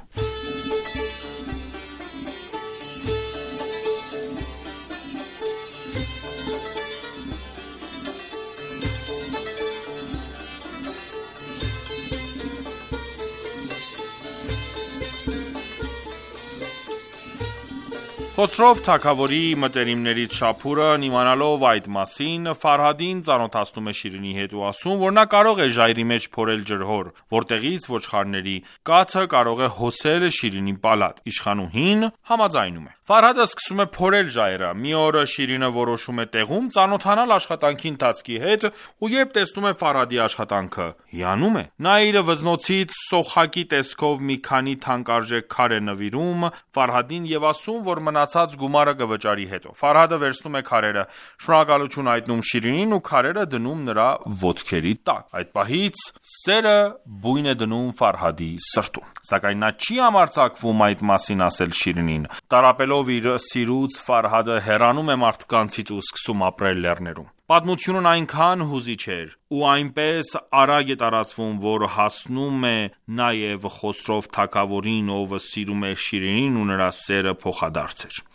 Խոսրով թագավորի մտերիմներից շափուրն իմանալով այդ մասին, Ֆարհադին ծանոթացնում է Շիրինի հետ ու ասում, որ նա կարող է ժայռի մեջ փորել ջրհոր, որտեղից ոչխարների կաթը կարող է հոսել Շիրինի պալատ։ Իշխանուհին համաձայնում է։ Ֆարհադը սկսում է փորել ժայռը։ Մի օր Շիրինը որոշում է տեղում ծանոթանալ աշխատանքի ընթացքի հետ, ու երբ տեսնում է Ֆարհադի աշխատանքը, հիանում է։ Նա իր վզնոցից սոխակի տեսքով մի քանի թանկարժեք քար է նվիրում Ֆարհադին եւ ասում, որ մնացած գումարը կվճարի հետո։ Ֆարհադը վերցնում է քարերը, շնորհակալություն հայտնում Շիրինին ու քարերը դնում նրա ոտքերի տակ։ Այդ պահից սերը բույն է դնում Ֆարհադի սրտում։ Սակայն նա չի համարձակվում այդ մասին ասել Շիրինին։ Տարապելով իր սիրուց, Ֆարհադը հեռանում է մարդկանցից ու սկսում ապրել լեռներում։ Պատմությունն այնքան հուզիչ էր ու այնպես արագ է տարածվում, որ հասնում է նաև Խոսրով թագավորին, ով սիրում է Շիրինին ու նրա սերը փոխադարձ էր։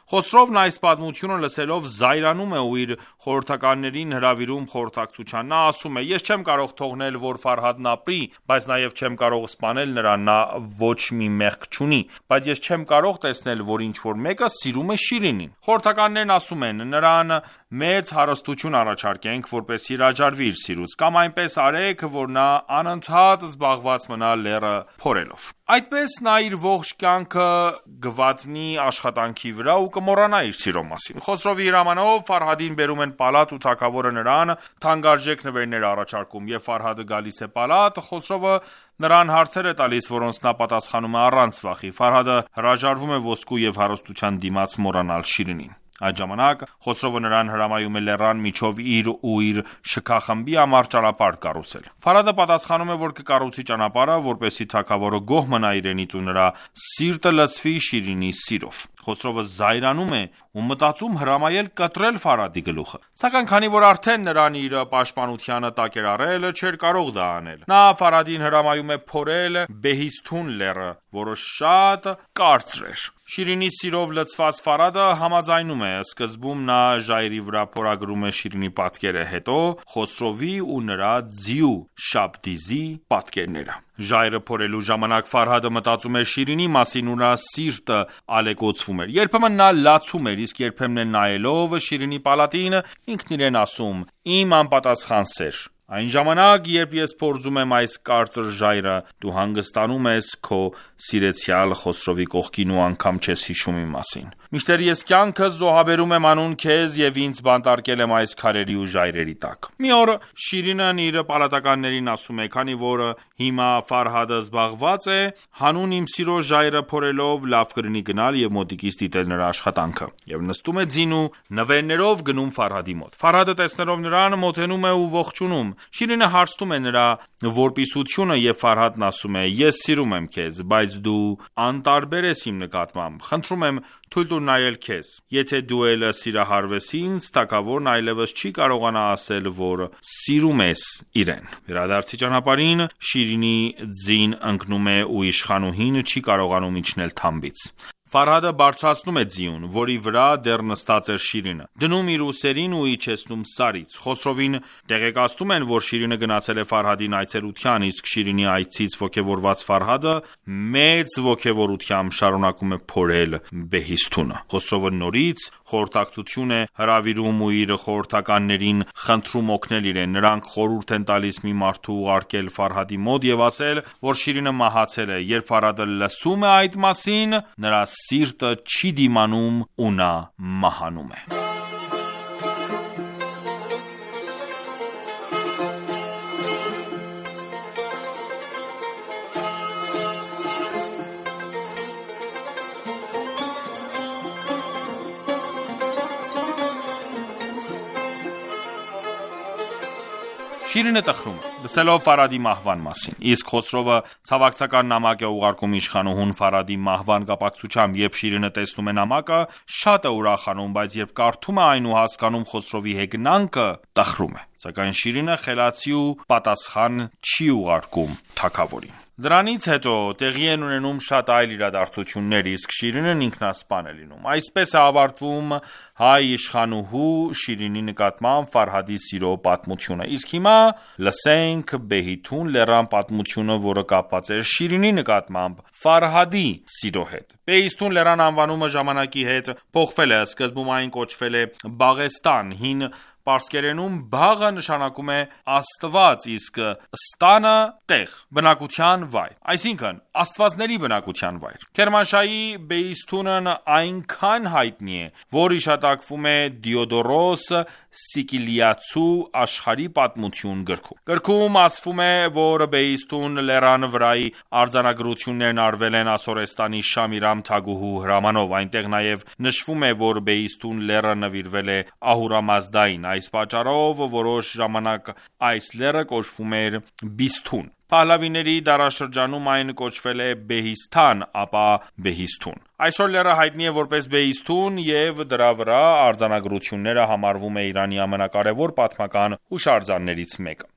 Խոսրովն այս պատմությունը լսելով զայրանում է ու իր խորհրդականներին հրավիրում խորհրդակցության։ Նա ասում է. «Ես չեմ կարող թողնել, որ Ֆարհադն ապրի, բայց նաև չեմ կարող սպանել նրան, նա ոչ մի մեղք չունի, բայց ես չեմ կարող տեսնել, որ ինչ-որ մեկը սիրում է Շիրինին»։ Խորհրդականներն ասում են. «Նրան մեծ հարստություն առաջարկենք, որպեսզի հրաժարվի իր սիրուց, կամ այնպես արեք, որ նա անընդհատ զբաղված մնա լեռը փորելով»։ Այդպես նա իր ողջ կյանքը գվատնի աշխատանքի վրա ու կմոռանա իր սիրո մասին։ Խոսրովի հրամանով Ֆարհադին բերում են պալատ ու թագավորը նրան թանկարժեք նվերներ է առաջարկում, եւ Ֆարհադը գալիս է պալատ, Խոսրովը նրան հարցեր է տալիս, որոնց նա պատասխանում է առանց վախի։ Ֆարհադը հրաժարվում է ոսկու եւ հարստության դիմաց մոռանալ Շիրինին։ Այդ ժամանակ Խոսրովը նրան հրամայում է լեռան միջով իր ու իր շքախմբի համար ճանապարհ կառուցել։ Ֆարհադը պատասխանում է, որ կկառուցի ճանապարհը, որպեսզի թագավորը գոհ մնա իրենից ու նրա սիրտը լցվի Շիրինի սիրով։ Խոսրովը զայրանում է ու մտածում հրամայել կտրել Ֆարհադի գլուխը։ Սակայն քանի որ արդեն նրան իր պաշտպանությանը տակ էր առել, չէր կարող դա անել։ Նա Ֆարհադին հրամայում է փորել Բեհիսթուն լեռը, որը շատ կարծր էր։ Շիրինի սիրով լցված Ֆարհադը համաձայնում է։ Սկզբում նա ժայռի վրա փորագրում է Շիրինի պատկերը, հետո Խոսրովի ու նրա ձիու Շաբդիզի պատկերները։ Ժայռը փորելու ժամանակ Ֆարհադը մտածում էր Շիրինի մասին ու նրա սիրտը ալեկոծվում էր։ Երբեմն նա լացում էր, իսկ երբեմն էլ նայելով Շիրինի պալատին, ինքն իրեն ասում. «Իմ անպատասխան սեր, այն ժամանակ, երբ ես փորձում եմ այս կարծր ժայռը, դու հանգստանում ես քո սիրեցյալ Խոսրովի կողքին ու անգամ չես հիշում իմ մասին։ Մինչդեռ ես կյանքս զոհաբերում եմ անուն քեզ եւ ինձ բանտարկել եմ այս քարերի ու ժայռերի տակ»։ Մի օր Շիրինն իր պալատականներին ասում է. «Քանի որ հիմա Ֆարհադը զբաղված է, հանուն իմ սիրո ժայռը փորելով լավ կլինի գնալ եւ մոտիկից դիտել նրա աշխատանքը»։ Եվ նստում է ձին ու նվերներով գնում Ֆարհադի մոտ։ Ֆարհադը տեսնելով նրան մոտենում է ու ողջունում։ Շիրինը հարցնում է նրա որպիսությունը եւ Ֆարհադն ասում է. «Ես սիրում եմ քեզ, բայց դու անտարբեր ես իմ նկատմամբ, խնդրում եմ թույլ տուր նայել քեզ։ Եթե դու էլ սիրահարվես ինձ, թագավորն այլևս չի կարողանա ասել, որ սիրում ես իրեն»։ Վերադարձի ճանապարհին Շիրինի ձին ընկնում է ու իշխանուհին չի կարողանում իջնել թամբից։ Ֆարհադը բարձրացնում է ձիուն, որի վրա դեռ նստած էր Շիրինը, դնում իր ուսերին ու իջեցնում սարից։ Խոսրովին տեղեկացնում են, որ Շիրինը գնացել է Ֆարհադին այցելության, իսկ Շիրինի այցից ոգևորված Ֆարհադը մեծ ոգևորությամբ շարունակում է փորել Բեհիսթունը։ Խոսրովը նորից խորհրդակցություն է հրավիրում ու իր խորհրդականներին խնդրում օգնել իրեն։ Նրանք խորհուրդ են տալիս մի մարդու ուղարկել Ֆարհադի մոտ եւ ասել, որ Շիրինը մահացել է։ Երբ Ֆարհադը լսում է այդ մասին, նրա սիրտը չի դիմանում ու նա մահանում է։ Շիրինը տխրում է, լսելով Ֆարհադի մահվան մասին, իսկ Խոսրովը ցավակցական նամակ է ուղարկում իշխանուհուն Ֆարհադի մահվան կապակցությամբ։ Երբ Շիրինը տեսնում է նամակը, շատ է ուրախանում, բայց երբ կարդում է այն ու հասկանում Խոսրովի հեգնանքը, տխրում է։ Սակայն Շիրինը խելացի ու պատասխան չի ուղարկում թագավորին։ Դրանից հետո տեղի են ունենում շատ այլ իրադարձություններ, իսկ Շիրինն ինքնասպան է լինում։ Այսպես է ավարտվում հայ իշխանուհու Շիրինի նկատմամբ Ֆարհադի սիրո պատմությունը։ Իսկ հիմա լսենք Բեհիսթուն լեռան պատմությունը, որը կապված է Շիրինի նկատմամբ Ֆարհադի սիրո հետ։ Բեհիսթուն լեռան անվանումը ժամանակի հետ փոխվել է, սկզբում այն կոչվել է Բաղեստան, հին պարսկերենում բաղը նշանակում է աստված, իսկ ստանը տեղ, բնակության վայր, այսինքն աստվածների բնակության վայր։ Քերմանշահի Բեհիսթունն այնքան հայտնի է, որ հիշատակվում է Դիոդորոս Սիկիլիացու աշխարհի պատմություն գրքում։ Գրքում ասվում է, որ Բեհիսթուն լեռան վրայի արձանագրություններն արվել են Ասորեստանի Շամիրամ թագուհու հրամանով։ Այնտեղ նաև նշվում է, որ Բեհիսթուն լեռը նվիրվել է Ահուրամազդային։ Այս պատճառով որոշ ժամանակ այս լեռը կոչվում էր Բիսթուն։ Փահլավիների դարաշրջանում այն կոչվել է Բեհիսթան, ապա Բեհիսթուն։ Այսօր լեռը հայտնի է որպես Բեհիսթուն եւ դրա վրա արձանագրությունները համարվում է Իրանի ամենակարևոր պատմական հուշարձաններից մեկը։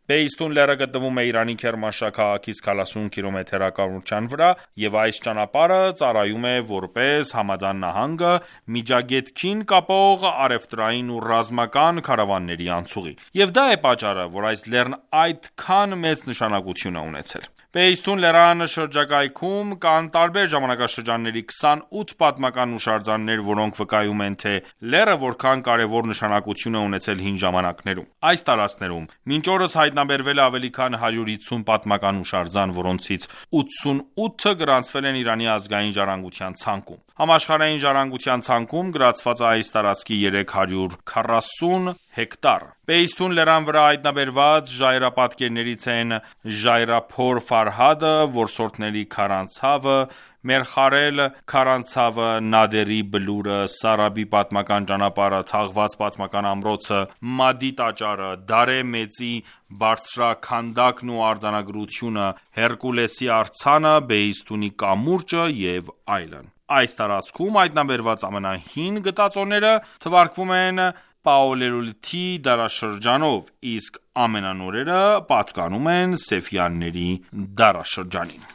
Բեյստուն լեռը գտնվում է Իրանի Քերմանշահ քաղաքից քառասուն կիլոմետր հեռավորության վրա և այս ճանապարհը ծառայում է որպես Համադան նահանգը Միջագետքին կապող առևտրային ու ռազմական քարավանների անցուղի։ Եվ դա է պատճառը, որ այս լեռն այդքան մեծ նշանակություն է ունեցել։ Բեյստուն լեռան շրջակայքում կան տարբեր ժամանակաշրջանների քսանութ պատմական հուշարձաններ, որոնք վկայում են, թե լեռը որքան կարևոր նշանակություն է ունեցել հին ժամանակներում։ Այս տարածքներում մինչ օրս հայտնաբերվել է ավելի քան հարյուր հիսուն պատմական հուշարձան, որոնցից ութսունութը գրանցվել են Իրանի ազգային ժառանգության ցանկում։ Համաշխարհային ժառանգության ցանկում գրացված է այս տարածքի երեք հարյուր քառասուն հեկտար։ Բեյստուն լեռան վրա հայտնաբերված ժայռապատկերներից են Ժայռափոր Ֆարհադը, որսորդների քարանցավը, Մերխարել քարանցավը, Նադերի բլուրը, Սարաբի պատմական ճանապարհը, Թաղված պատմական ամրոցը, Մադի տաճարը, Դարե մեծի բարձրաքանդակն ու արձանագրությունը, Հերկուլեսի արձանը, Բեյստունի կամուրջը և այլն։ Այս տարածքում հայտնաբերված ամենահին գտածոները թվարկվում են Պալեոլիթի դարաշրջանով, իսկ ամենանորերը պատկանում են Սեֆյանների դարաշրջանին։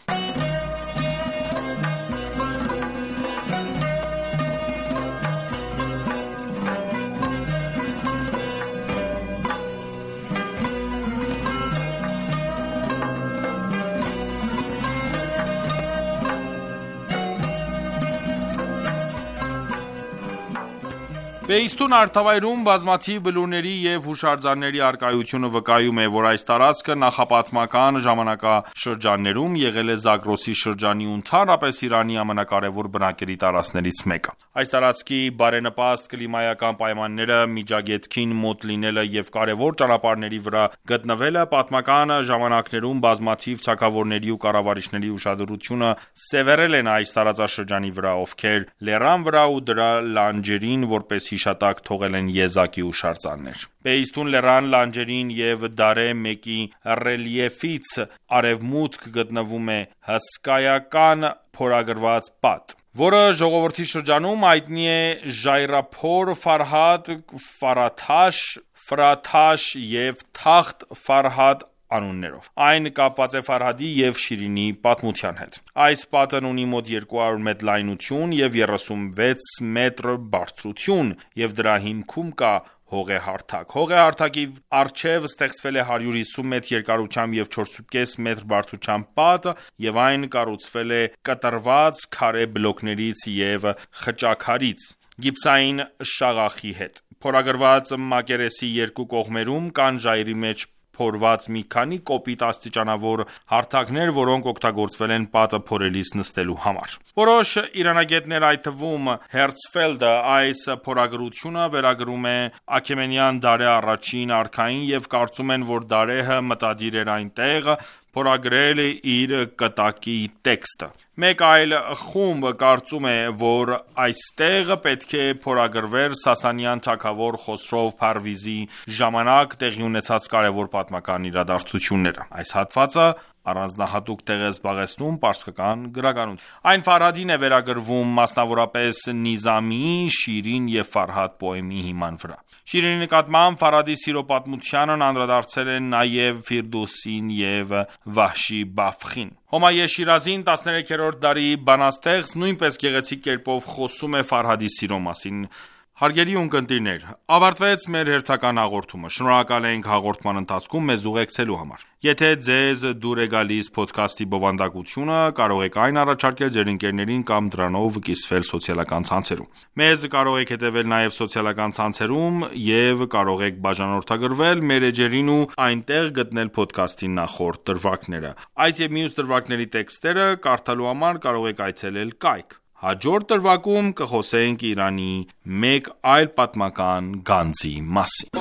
Բեյստուն արթավայրում բազմաթիվ բլուրների և հուշարձանների առկայությունը վկայում է, որ այս տարածքը նախապատմական ժամանակաշրջաններում եղել է Զագրոսի շրջանի ու ընդհանրապես Իրանի ամենակարևոր բնակելի տարածքներից մեկը։ Այս տարածքի բարենպաստ կլիմայական պայմանները, Միջագետքին մոտ լինելը և կարևոր ճանապարհների վրա գտնվելը պատմական ժամանակներում բազմաթիվ թագավորների ու կառավարիչների ուշադրությունը սևեռել են այս տարածաշրջանի վրա, ովքեր լեռան վրա ու դրա լանջերին որպես հիշատակ թողել են եզակի հուշարձաններ։ Բեյստուն լեռան լանջերին և Դարե մեկի ռելիեֆից արևմուտք գտնվում է հսկայական փորագրված պատ, որը ժողովրդի շրջանում հայտնի է Ժայռափոր Ֆարհադ, Ֆարաթաշ, Ֆրաթաշ և Թախտ Ֆարհադ անուններով։ Այն կապված է Ֆարհադի և Շիրինի պատմության հետ։ Այս պատն ունի մոտ երկու հարյուր մետր լայնություն և երեսունվեց մետր բարձրություն, և դրա հիմքում կա հողեհարթակ։ Հողեհարթակի առջև ստեղծվել է հարյուր հիսուն մետր երկարությամբ և չորսունկես մետր բարձրությամբ պատ, և այն կառուցվել է կտրված քարե բլոկներից և խճաքարից, գիպսային շաղախի հետ։ Փորագրված մակերեսի երկու կողմերում կան ժայռի մեջ փորված մի քանի կոպիտ աստիճանավոր հարթակներ, որոնք օգտագործվել են պատը փորելիս նստելու համար։ Որոշ իրանագետներ, այդ թվում Հերցֆելդը, այս փորագրությունը վերագրում է Աքեմենյան Դարե առաջին արքային և կարծում են, որ Դարեհը մտադիր էր այնտեղ փորագրել իր կտակի տեքստը։ Մեկ այլ խումբ կարծում է, որ այստեղ պետք է փորագրվեր Սասանյան թագավոր Խոսրով Փարվիզի ժամանակ տեղի ունեցած կարևոր պատմական իրադարձությունները։ Այս հատվածը առանձնահատուկ տեղ է զբաղեցնում պարսկական գրականություն։ Այն Ֆարհադին է վերագրվում մասնավորապես Նիզամիի Շիրին և Ֆարհադ պոեմի հիման վրա։ Շիրինի նկատմամբ Ֆարհադի սիրո պատմությանն անդրադարձել են նաև Ֆիրդուսին և Վահշի Բաֆխին։ Հոմայե Շիրազին տասներեքերորդ դարի բանաստեղծ նույնպես գեղեցիկ կերպով խոսում է Ֆարհադի սիրո մասին։ Հարգելի ունկնդիրներ, ավարտվեց մեր հերթական հաղորդումը։ Շնորհակալ ենք հաղորդման ընթացքում մեզ ուղեկցելու համար։ Եթե ձեզ դուր է գալիս podcast-ի բովանդակությունը, կարող եք այն առաջարկել ձեր ընկերներին կամ դրանով կիսվել սոցիալական ցանցերում։ Մեզ կարող եք հետևել նաև սոցիալական ցանցերում և կարող եք բաժանորդագրվել մեր էջերին ու այնտեղ գտնել podcast-ի նախորդ դրվագները։ Այս և մյուս դրվագների տեքստերը կարդալու համար կարող եք այցելել կայք։ Հաջորդ դրվագում կխոսենք Իրանի մեկ այլ պատմական գանձի մասին։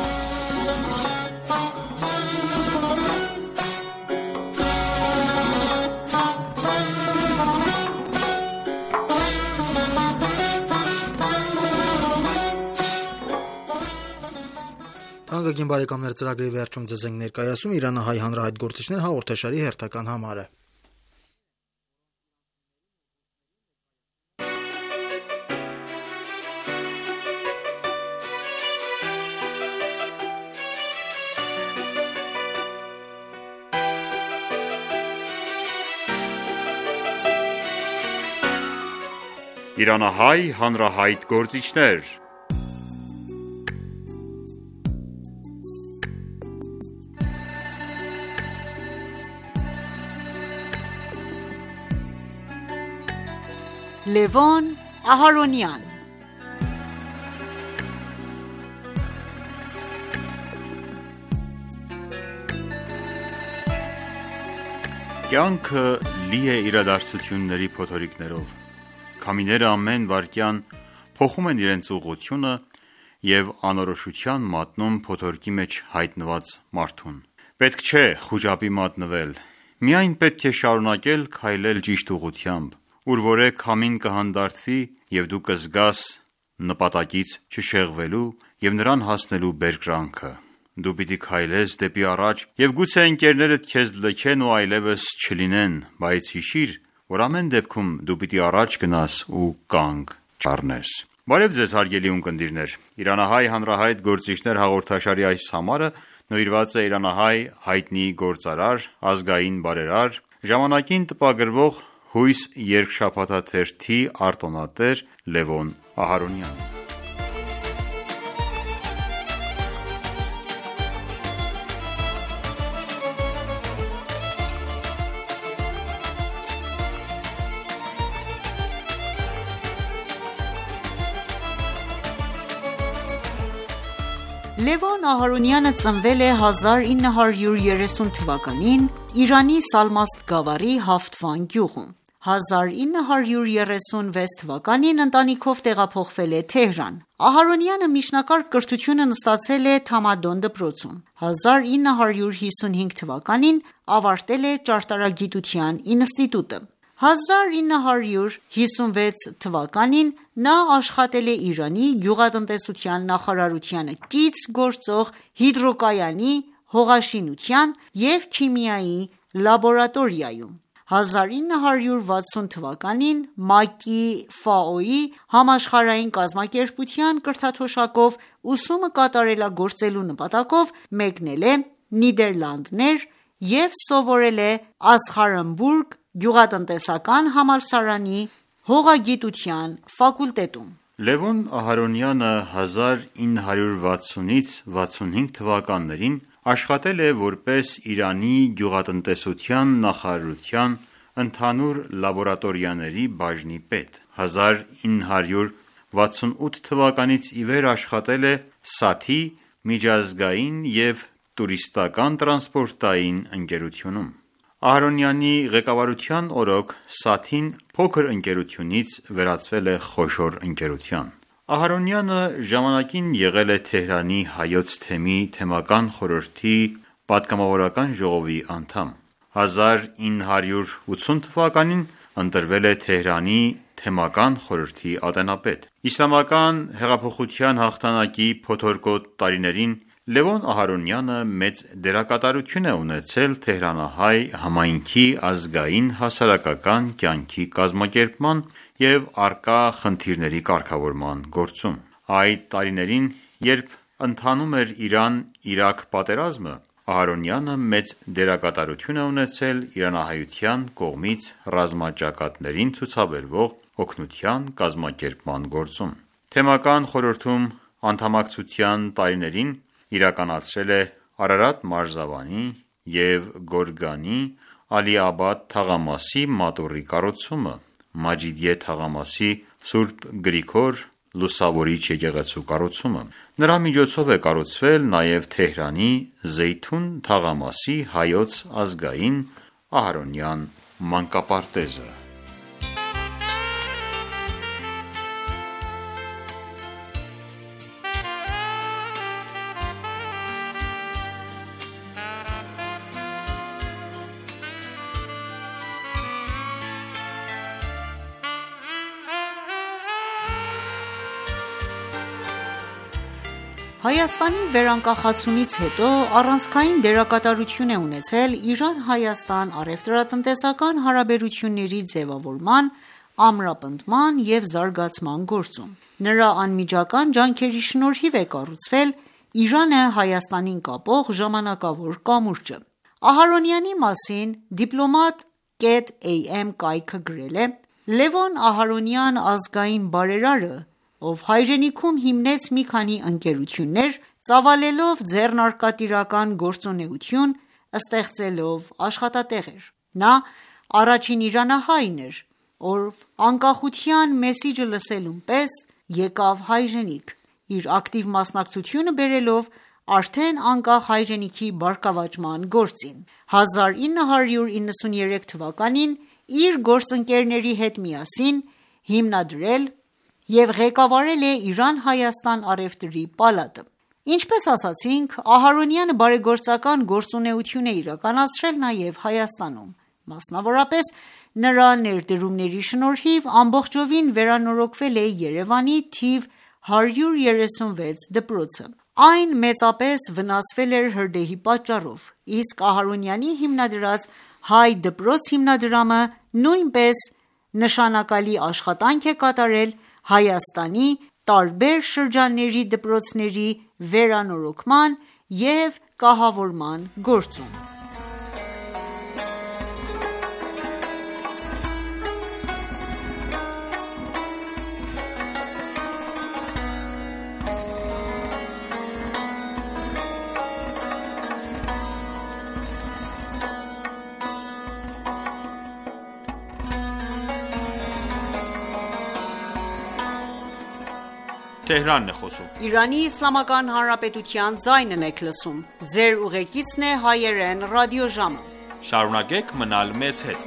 Թանկագին բարեկամներ, ծրագրի վերջում ձեզ ենք ներկայացում Իրանահայ հանրահայտ գործիչներ հաղորդաշարի հերթական համարը։ Իրանահայ հանրահայտ գործիչներ։ Լևոն Ահարոնյան Կյանքը լի է իրադարձությունների փոթորիկներով։ Քամիները ամեն վայրկյան փոխում են իրենց ուղղությունը և անորոշության մատնում փոթորկի մեջ հայտնված մարդուն։ Պետք չէ խուճապի մատնվել, միայն պետք է շարունակել քայլել ճիշտ ուղղությամբ, ուր որ է քամին կհանդարտվի և դու կզգաս նպատակից չշեղվելու և նրան հասնելու բերկրանքը։ Դու պիտի քայլես դեպի առաջ և գուցե ընկերներդ քեզ լքեն ու այլևս չլինեն, բայց հիշիր, որ ամեն դեպքում դու պիտի առաջ գնաս ու կանգ չառնես։ Բարև ձեզ հարգելի ունկնդիրներ, Իրանահայ հանրահայտ գործիչներ հաղորդաշարի այս համարը նվիրված է իրանահայ հայտնի գործարար, ազգային բարերար, ժամանակին տպագրվող Հույս երկշաբաթաթերթի արտոնատեր Լևոն Ահարոնյանին։ Լևոն Ահարոնյանը ծնվել է հազար ինը հարյուր երեսուն թվականին Իրանի Սալմաստ գավառի Հավթվան գյուղում։ հազար ինը հարյուր երեսուն վեց թվականին ընտանիքով տեղափոխվել է Թեհրան։ Ահարոնյանը միջնակարգ կրթությունը ստացել է Թամադոն դպրոցում։ հազար ինը հարյուր հիսունհինգ թվականին ավարտել է ճարտարագիտության ինստիտուտը։ հազար ինը հարյուր հիսունվեց թվականին նա աշխատել է Իրանի գյուղատնտեսության նախարարությանը կից գործող հիդրոկայանի հողաշինության և քիմիայի լաբորատորիայում։ հազար ինը հարյուր վաթսուն թվականին ՄԱԿ-ի Ֆ.A.O.-ի համաշխարհային կազմակերպության կրթաթոշակով ուսումը կատարելագործելու նպատակով մեկնել է Նիդերլանդներ և սովորել է Ասխարենբուրգ գյուղատնտեսական համալսարանի հողագիտության ֆակուլտետում։ Լևոն Ահարոնյանը հազար ինը հարյուր վաթսունից վաթսունհինգ թվականներին աշխատել է որպես Իրանի գյուղատնտեսության նախարարության ընդհանուր լաբորատորիաների բաժնի պետ։ հազար ինը հարյուր վաթսունութ թվականից ի վեր աշխատել է Սաթի միջազգային և տուրիստական տրանսպորտային ընկերությունում։ Ահարոնյանի ղեկավարության օրոք Սաթին փոքր ընկերությունից վերածվել է խոշոր ընկերության։ Ահարոնյանը ժամանակին եղել է Թեհրանի հայոց թեմի թեմական խորհրդի պատգամավորական ժողովի անդամ։ հազար ինը հարյուր ութսուն թվականին ընտրվել է Թեհրանի թեմական խորհրդի ատենապետ։ Իսլամական հեղափոխության հաղթանակի փոթորկոտ տարիներին Լևոն Ահարոնյանը մեծ դերակատարություն է ունեցել թեհրանահայ համայնքի ազգային հասարակական կյանքի կազմակերպման և առկա խնդիրների կարգավորման գործում։ Այդ տարիներին, երբ ընթանում էր Իրան-Իրաք պատերազմը, Ահարոնյանը մեծ դերակատարություն է ունեցել իրանահայության կողմից ռազմաճակատներին ցուցաբերվող օգնության կազմակերպման գործում։ Թեմական խորհրդում անդամակցության տարիներին իրականացրել է Արարատ Մարզավանի և Գորգանի Ալիաբադ թաղամասի մատուռի կառուցումը, Մաջիդիե թաղամասի Սուրբ Գրիգոր Լուսավորիչ եկեղեցու կառուցումը։ Նրա միջոցով է կառուցվել նաև Թեհրանի Զեյթուն թաղամասի հայոց ազգային Ահարոնյան մանկապարտեզը։ Հայաստանի վերանկախացումից հետո առանցքային դերակատարություն է ունեցել Իրան-Հայաստան առևտրատնտեսական հարաբերությունների ձևավորման, ամրապնդման և զարգացման գործում։ Նրա անմիջական ջանքերի շնորհիվ է կառուցվել Իրանը Հայաստանին կապող ժամանակավոր կամուրջը։ Ահարոնյանի մասին Դիպլոմատ կետ էյ էմ կայքը գրել է. Լևոն Ահարոնյան ազգային բարերարը, ով հայրենիքում հիմնեց մի քանի ընկերություններ, ծավալելով ձեռնարկատիրական գործունեություն, ստեղծելով աշխատատեղեր։ Նա առաջին իրանահայն էր, ով անկախության մեսիջը լսելուն պես եկավ հայրենիք, իր ակտիվ մասնակցությունը բերելով արդեն անկախ հայրենիքի բարգավաճման գործին։ հազար ինը հարյուր իննսուներեք թվականին իր գործընկերների հետ միասին հիմնադրել և ղեկավարել է Իրան-Հայաստան առևտրի պալատը։ Ինչպես ասացինք, Ահարոնյանը բարեգործական գործունեություն է իրականացրել նաև Հայաստանում, մասնավորապես նրա ներդրումների շնորհիվ ամբողջովին վերանորոգվել է Երևանի թիվ հարյուր երեսունվեց դպրոցը։ Այն մեծապես վնասվել էր հրդեհի պատճառով, իսկ Ահարոնյանի հիմնադրած Հայ դպրոց հիմնադրամը նույնպես նշանակալի աշխատանք է կատարել Հայաստանի տարբեր շրջանների դպրոցների վերանորոգման և կահավորման գործում։ Իրանի Իսլամական Հանրապետության ձայնն եք լսում։ Ձեր ուղեկիցն է հայերեն ռադիոժամը։ Շարունակեք մնալ մեզ հետ։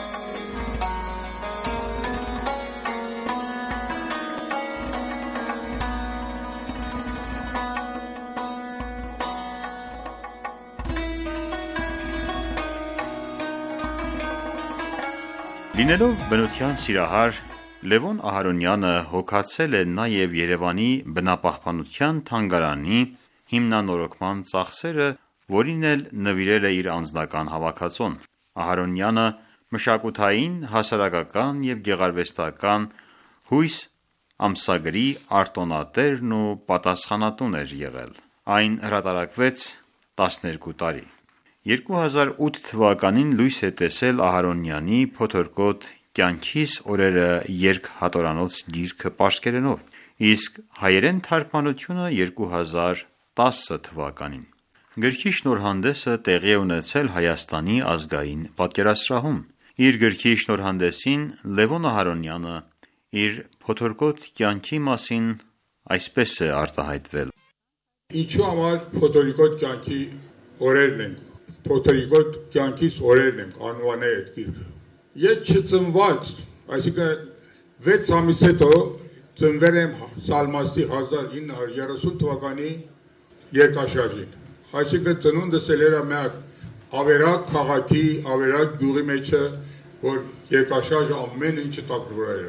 Լինելով բնության սիրահար, Լևոն Ահարոնյանը հոգացել է նաև Երևանի բնապահպանության թանգարանի հիմնանորոգման ծախսերը, որին էլ նվիրել է իր անձնական հավաքածուն։ Ահարոնյանը մշակութային, հասարակական և գեղարվեստական հույս ամսագրի արտոնատերն ու պատասխանատուն էր եղել։ Այն հրատարակվեց տասներկու տարի։ երկու հազար ութ թվականին լույս է տեսել Ահարոնյանի «Փոթորկոտ կյանքիս օրերը» երկհատորանոց գիրքը պարսկերենով, իսկ հայերեն թարգմանությունը երկու հազար տասը թվականին։ Գրքի շնորհանդեսը տեղի է ունեցել Հայաստանի ազգային պատկերասրահում։ Իր գրքի շնորհանդեսին Լևոն Ահարոնյանը իր «Փոթորկոտ կյանքի» մասին այսպես է արտահայտվել. Ինչու համար փոթորիկոտ կյանքի օրերն ենք, փոթորիկոտ կյանքիս օրերն ենք անվանել այդ գիրքը։ Ես չծնված, այսինքն վեց ամիս հետո ծնվել եմ Սալմաստի հազար ինը հարյուր երեսուն թվականի երկաշարժին։ Այսինքն ծնունդս էլ էր մի ավերակ քաղաքի, ավերակ գյուղի մեջը, որ երկաշարժը ամեն ինչը տակնուր էր։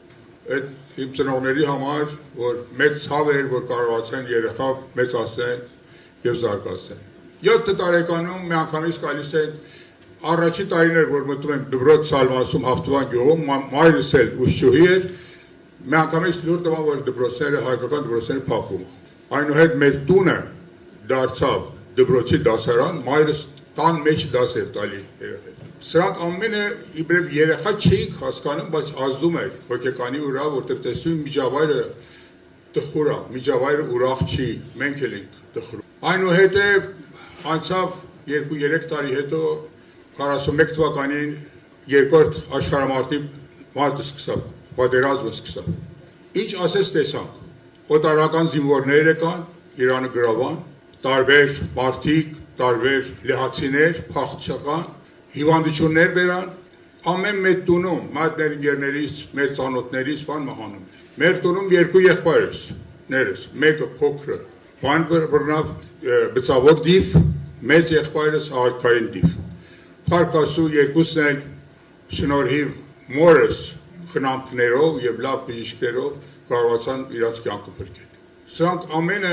Այդ իմ ծնողների համար, որ մեծ ցավ էր, որ կարողացան երեխա մեծացնել եւ զարգացնել։ յոթ տարեկանում մի անգամից գալիս են առաջի տարին էր, որ մտնում եմ դպրոց Սալմաստում Հավտվան գյուղում, մայրս էլ ուսուցչուհի էր, մի անգամից լուր տվան, որ դպրոցները, հայկական դպրոցները փակում։ Այնուհետ մեր տունը դարձավ դպրոցի դասարան, մայրս տան մեջ դաս էր տալի երեխային։ Սրանք ամենը իբրև երեխա չէինք հասկանում, բայց ազդում էր հոգեկանի վրա, որտեղ տեսնում միջավայրը տխուր է, միջավայրը ուրախ չի, մենք էլ ենք տխուր։ Այնուհետև անցավ երկու-երեք տարի հետո քառասունմեկ թվականին երկրորդ աշխարհամարտի մարտը սկսավ, պատերազմը սկսավ։ Ինչ ասես տեսանք, օտարական զինվորներ եկան, Իրանը գրավան, տարբեր մարդիկ, տարբեր լեհացիներ, փախչական, հիվանդություններ բերան, ամեն մեր տունում, մեր ընկերներից, մեր ծանոթներից բան մահանում էր։ Մեր տունում երկու եղբայրս, ներս, մեկը փոքրը, բան բռնավ բծավոր դիվ, մեծ եղբայրս աղքային դիվ։ Փարկասու երկուսն էլ շնորհիվ մորս խնամքներով եւ լավ բժիշկներով կարողացան իրաց կյանքը փրկել։ Սրանք ամենը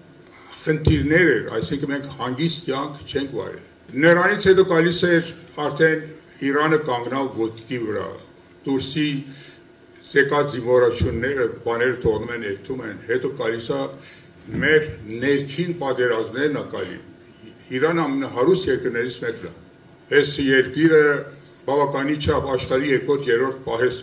խնդիրներ էր, այսինքն մենք հանգիստ կյանք չենք վարել։ Նրանից հետո գալիս էր արդեն Իրանը կանգնավ ոտքի վրա։ Դուրսի սեկած զինվորությունները բաները թողնում են, երթում են, հետո գալիս է մեր ներքին պատերազմներն ակալի։ Իրանը ամենահարուստ երկրներից մեկն է։ Այս երկիրը բավականի չափ աշխարհի երկրորդ երրորդ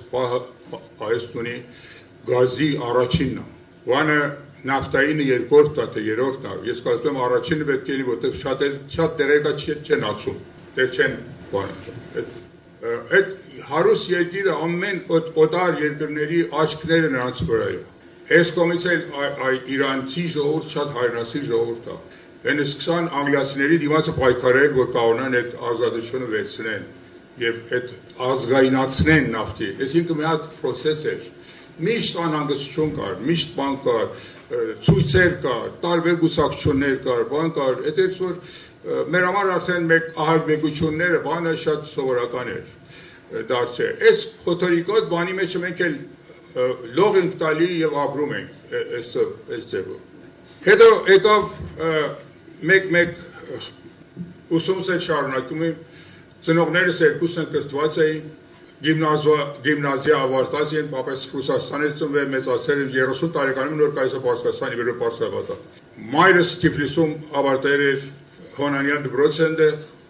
պահեստ ունի գազի առաջինն է, վանը նավթայինը երկրորդն է, թե երրորդն է, ես կարծում եմ առաջինը պետք է լինի, որտեղ շատ շատ տեղեր կա չեն ացում, դեռ չեն բանը։ Այդ հարուստ երկիրը ամեն օտար երկրների աչքները նրանց վրա է։ Այս կողմից էլ իրանցի ժողովուրդ շատ հայրենասիր ժողովուրդ է։ Հենց սկսան անգլիացիների դիմացը պայքարել, որ կարողանան այդ ազատությունը վերցնեն եւ այդ ազգայնացնեն նավթի։ Այսինքն մի հատ process էր։ Միշտ անհանգստություն կար, միշտ բան կար, ցույցեր կար, տարբեր գուսակցություններ կար, բան կար, այդպես որ մեր համար արդեն մեկ ահագնեկությունները բանը շատ սովորական էր դարձել։ Այս փոթորիկոտ բանի մեջ մենք էլ լող ենք տալի եւ ապրում ենք այս այս ձևով։ Հետո եկավ մեկ-մեկ ուսումս են շարունակում եմ, ծնողներս երկուսն կրթված էին, գիմնազիա ավարտած են, պապս Ռուսաստանից ծնվել, մեծացել են երեսուն տարեկանում նոր կայսը Պարսկաստանի վերո Պարսկավատա։ Մայրս Թիֆլիսում ավարտել էր Հոնանյան դպրոցը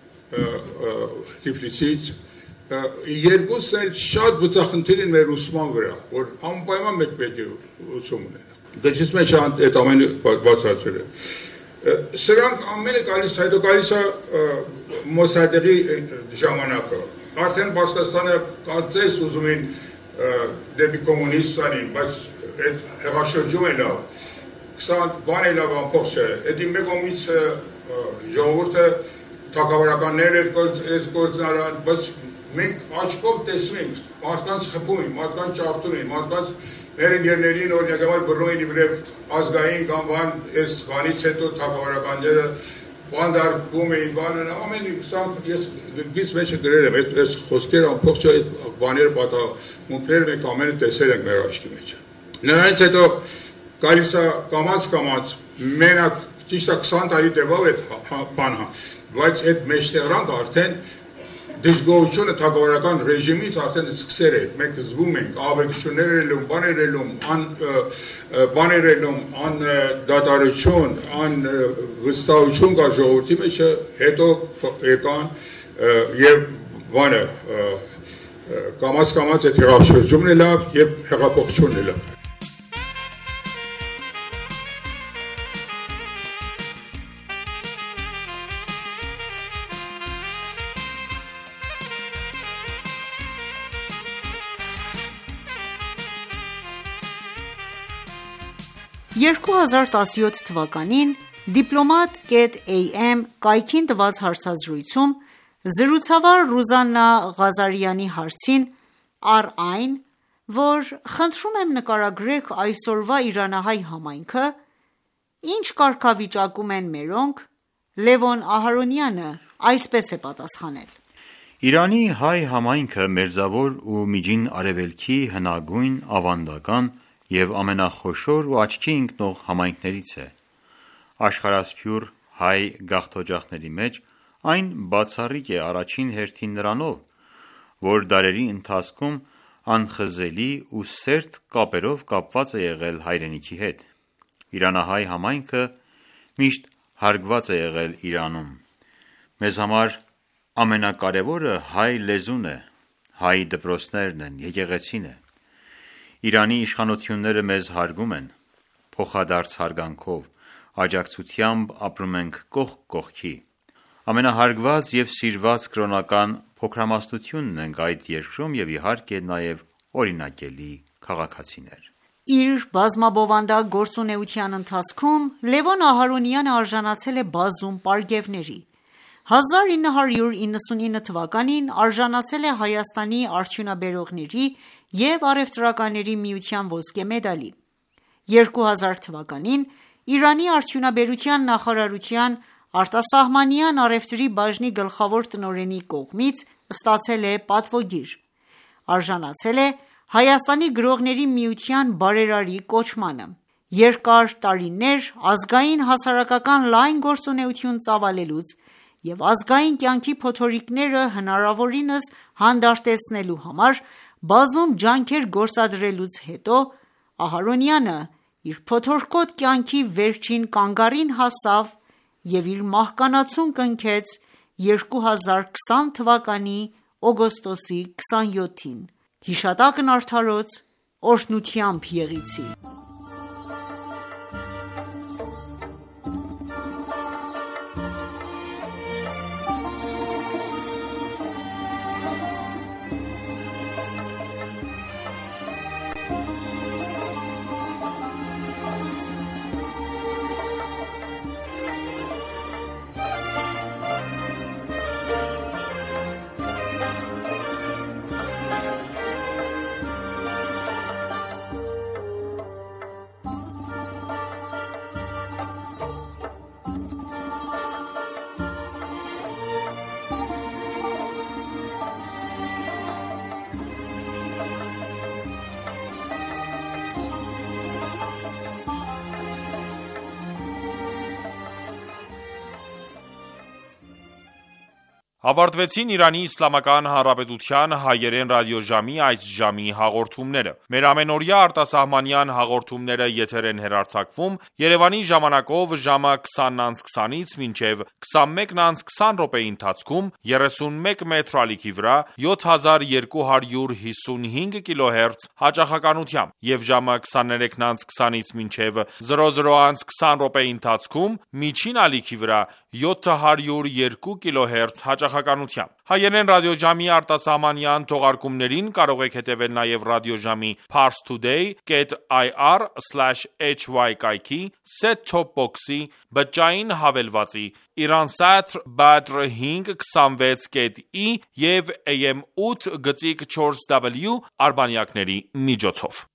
Թիֆլիսից։ Երկուսն էլ շատ բծախնդիր են մեր ուսման վրա, որ անպայման մեկ պետք է ուսում ունենա։ Դժից մեջ այդ ամենը բացացել է։ Սրանք ամենը գալիս, հետո գալիս է Մոսադեղի ժամանակը։ Արդեն Պարսկաստանը կարծես ուզում են դեպի կոմունիստանին, բայց այդ հեղաշրջում է լավ, քսան բան է լավ ամփոխ չէ, էդի մեկ կողմից ժողովուրդը թագավորականները այս գործն արան, բայց մենք աչքով տեսնում ենք, մարդկանց խփում են, մարդկանց ճարտում են, մարդկանց մեր ընկերներին օրինակ համար բռնում են իբրև ազգային կամ բան, այս բանից հետո թագավորականները բանդարկում էին, բանը, ամեն քսան ես գից մեջը գրել եմ, այս խոսքերը ամբողջ այդ բաները պատահությունները մենք ամենը տեսել ենք մեր աչքի մեջ։ Նրանից հետո գալիս է կամաց-կամաց, մենակ ճիշտ է քսան տարի տևավ այդ բանը, բայց այդ մեջտեղրանք արդեն դժգոհությունը թագավորական ռեժիմից արդեն սկսել է, մենք զգում ենք ավետություններ ելում, բաներ ելում, բաներ ելում, ան դատարություն, ան վստահություն կա ժողովրդի մեջ, հետո եկան եւ բանը կամաց-կամաց այդ հեղաշրջումն է լավ եւ հեղափոխությունն է լավ։ երկու հազար տասնյոթ թվականին Diplomat.am կայքին տված հարցազրույցում զրուցավար Ռուզաննա Ղազարյանի հարցին առ այն, որ խնդրում եմ նկարագրեք այսօրվա իրանահայ համայնքը, ինչ կարգավիճակում են մերոնք, Լևոն Ահարոնյանը այսպես է պատասխանել. Իրանի հայ համայնքը մերձավոր ու միջին արևելքի հնագույն, ավանդական և ամենախոշոր ու աչքի ընկնող համայնքներից է։ Աշխարհասփյուռ հայ գաղթօջախների մեջ այն բացառիկ է առաջին հերթին նրանով, որ դարերի ընթացքում անխզելի ու սերտ կապերով կապված է եղել հայրենիքի հետ։ Իրանահայ համայնքը միշտ հարգված է եղել Իրանում։ Մեզ համար ամենակարևորը հայ լեզուն է, հայ դպրոցներն են, եկեղեցին է։ Իրանի իշխանությունները մեզ հարգում են, փոխադարձ հարգանքով, աջակցությամբ ապրում ենք կողք կողքի։ Ամենահարգված և սիրված կրոնական փոքրամասնությունն ենք այդ երկրում և իհարկե նաև օրինակելի քաղաքացիներ։ Իր բազմաբովանդակ գործունեության ընթացքում Լևոն Ահարոնյանը արժանացել է բազում պարգևների։ հազար ինը հարյուր իննսունինը թվականին արժանացել է Հայաստանի արդյունաբերողների և առևտրականների միության ոսկե մեդալի։ երկու հազար թվականին Իրանի արդյունաբերության նախարարության արտասահմանյան առևտրի բաժնի գլխավոր տնօրենի կողմից ստացել է պատվոգիր։ Արժանացել է Հայաստանի գրողների միության բարերարի կոչմանը։ Երկար տարիներ ազգային հասարակական լայն գործունեություն ծավալելուց և ազգային կյանքի փոթորիկները հնարավորինս հանդարտեցնելու համար բազում ջանքեր գործադրելուց հետո Ահարոնյանը իր փոթորկոտ կյանքի վերջին կանգառին հասավ և իր մահկանացուն կնքեց երկու հազար քսան թվականի օգոստոսի քսաներկուին։ Հիշատակն արդարոց, օրհնությամբ եղիցի։ Ավարտվեցին Իրանի Իսլամական Հանրապետության հայերեն ռադիոժամի այս ժամի հաղորդումները։ Մեր ամենօրյա արտասահմանյան հաղորդումները եթեր են հեռարձակվում Երևանի ժամանակով ժամը քսանն անց քսանից մինչև քսանմեկն անց քսան րոպեի ընթացքում երեսունմեկ մետր ալիքի վրա յոթ հազար երկու հարյուր հիսունհինգ կիլոհերց հաճախականությամբ եւ ժամը քսաներեքն անց քսանից մինչև զրո զրո անց քսան րոպեի ընթացքում միջին ալիքի վրա յոթ հարյուր երկու կիլոհերց հաճախականությամբ։ Հայերեն ռադիոժամի արտասահմանյան թողարկումներին կարող եք հետևել նաև ռադիոժամի parstoday dot i r slash h y կայքի, set-top box-ի, բջջային հավելվածի, Iransat Badr հինգ քսանվեց կետ ի և A M ութ գծիկ չորս W արբանյակների միջոցով։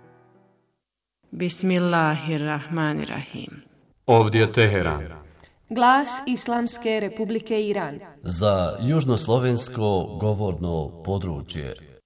Bismillahirrahmanirrahim. Ovdje Teheran. Glas Islamske Republike Iran. Za južnoslovensko govorno područje.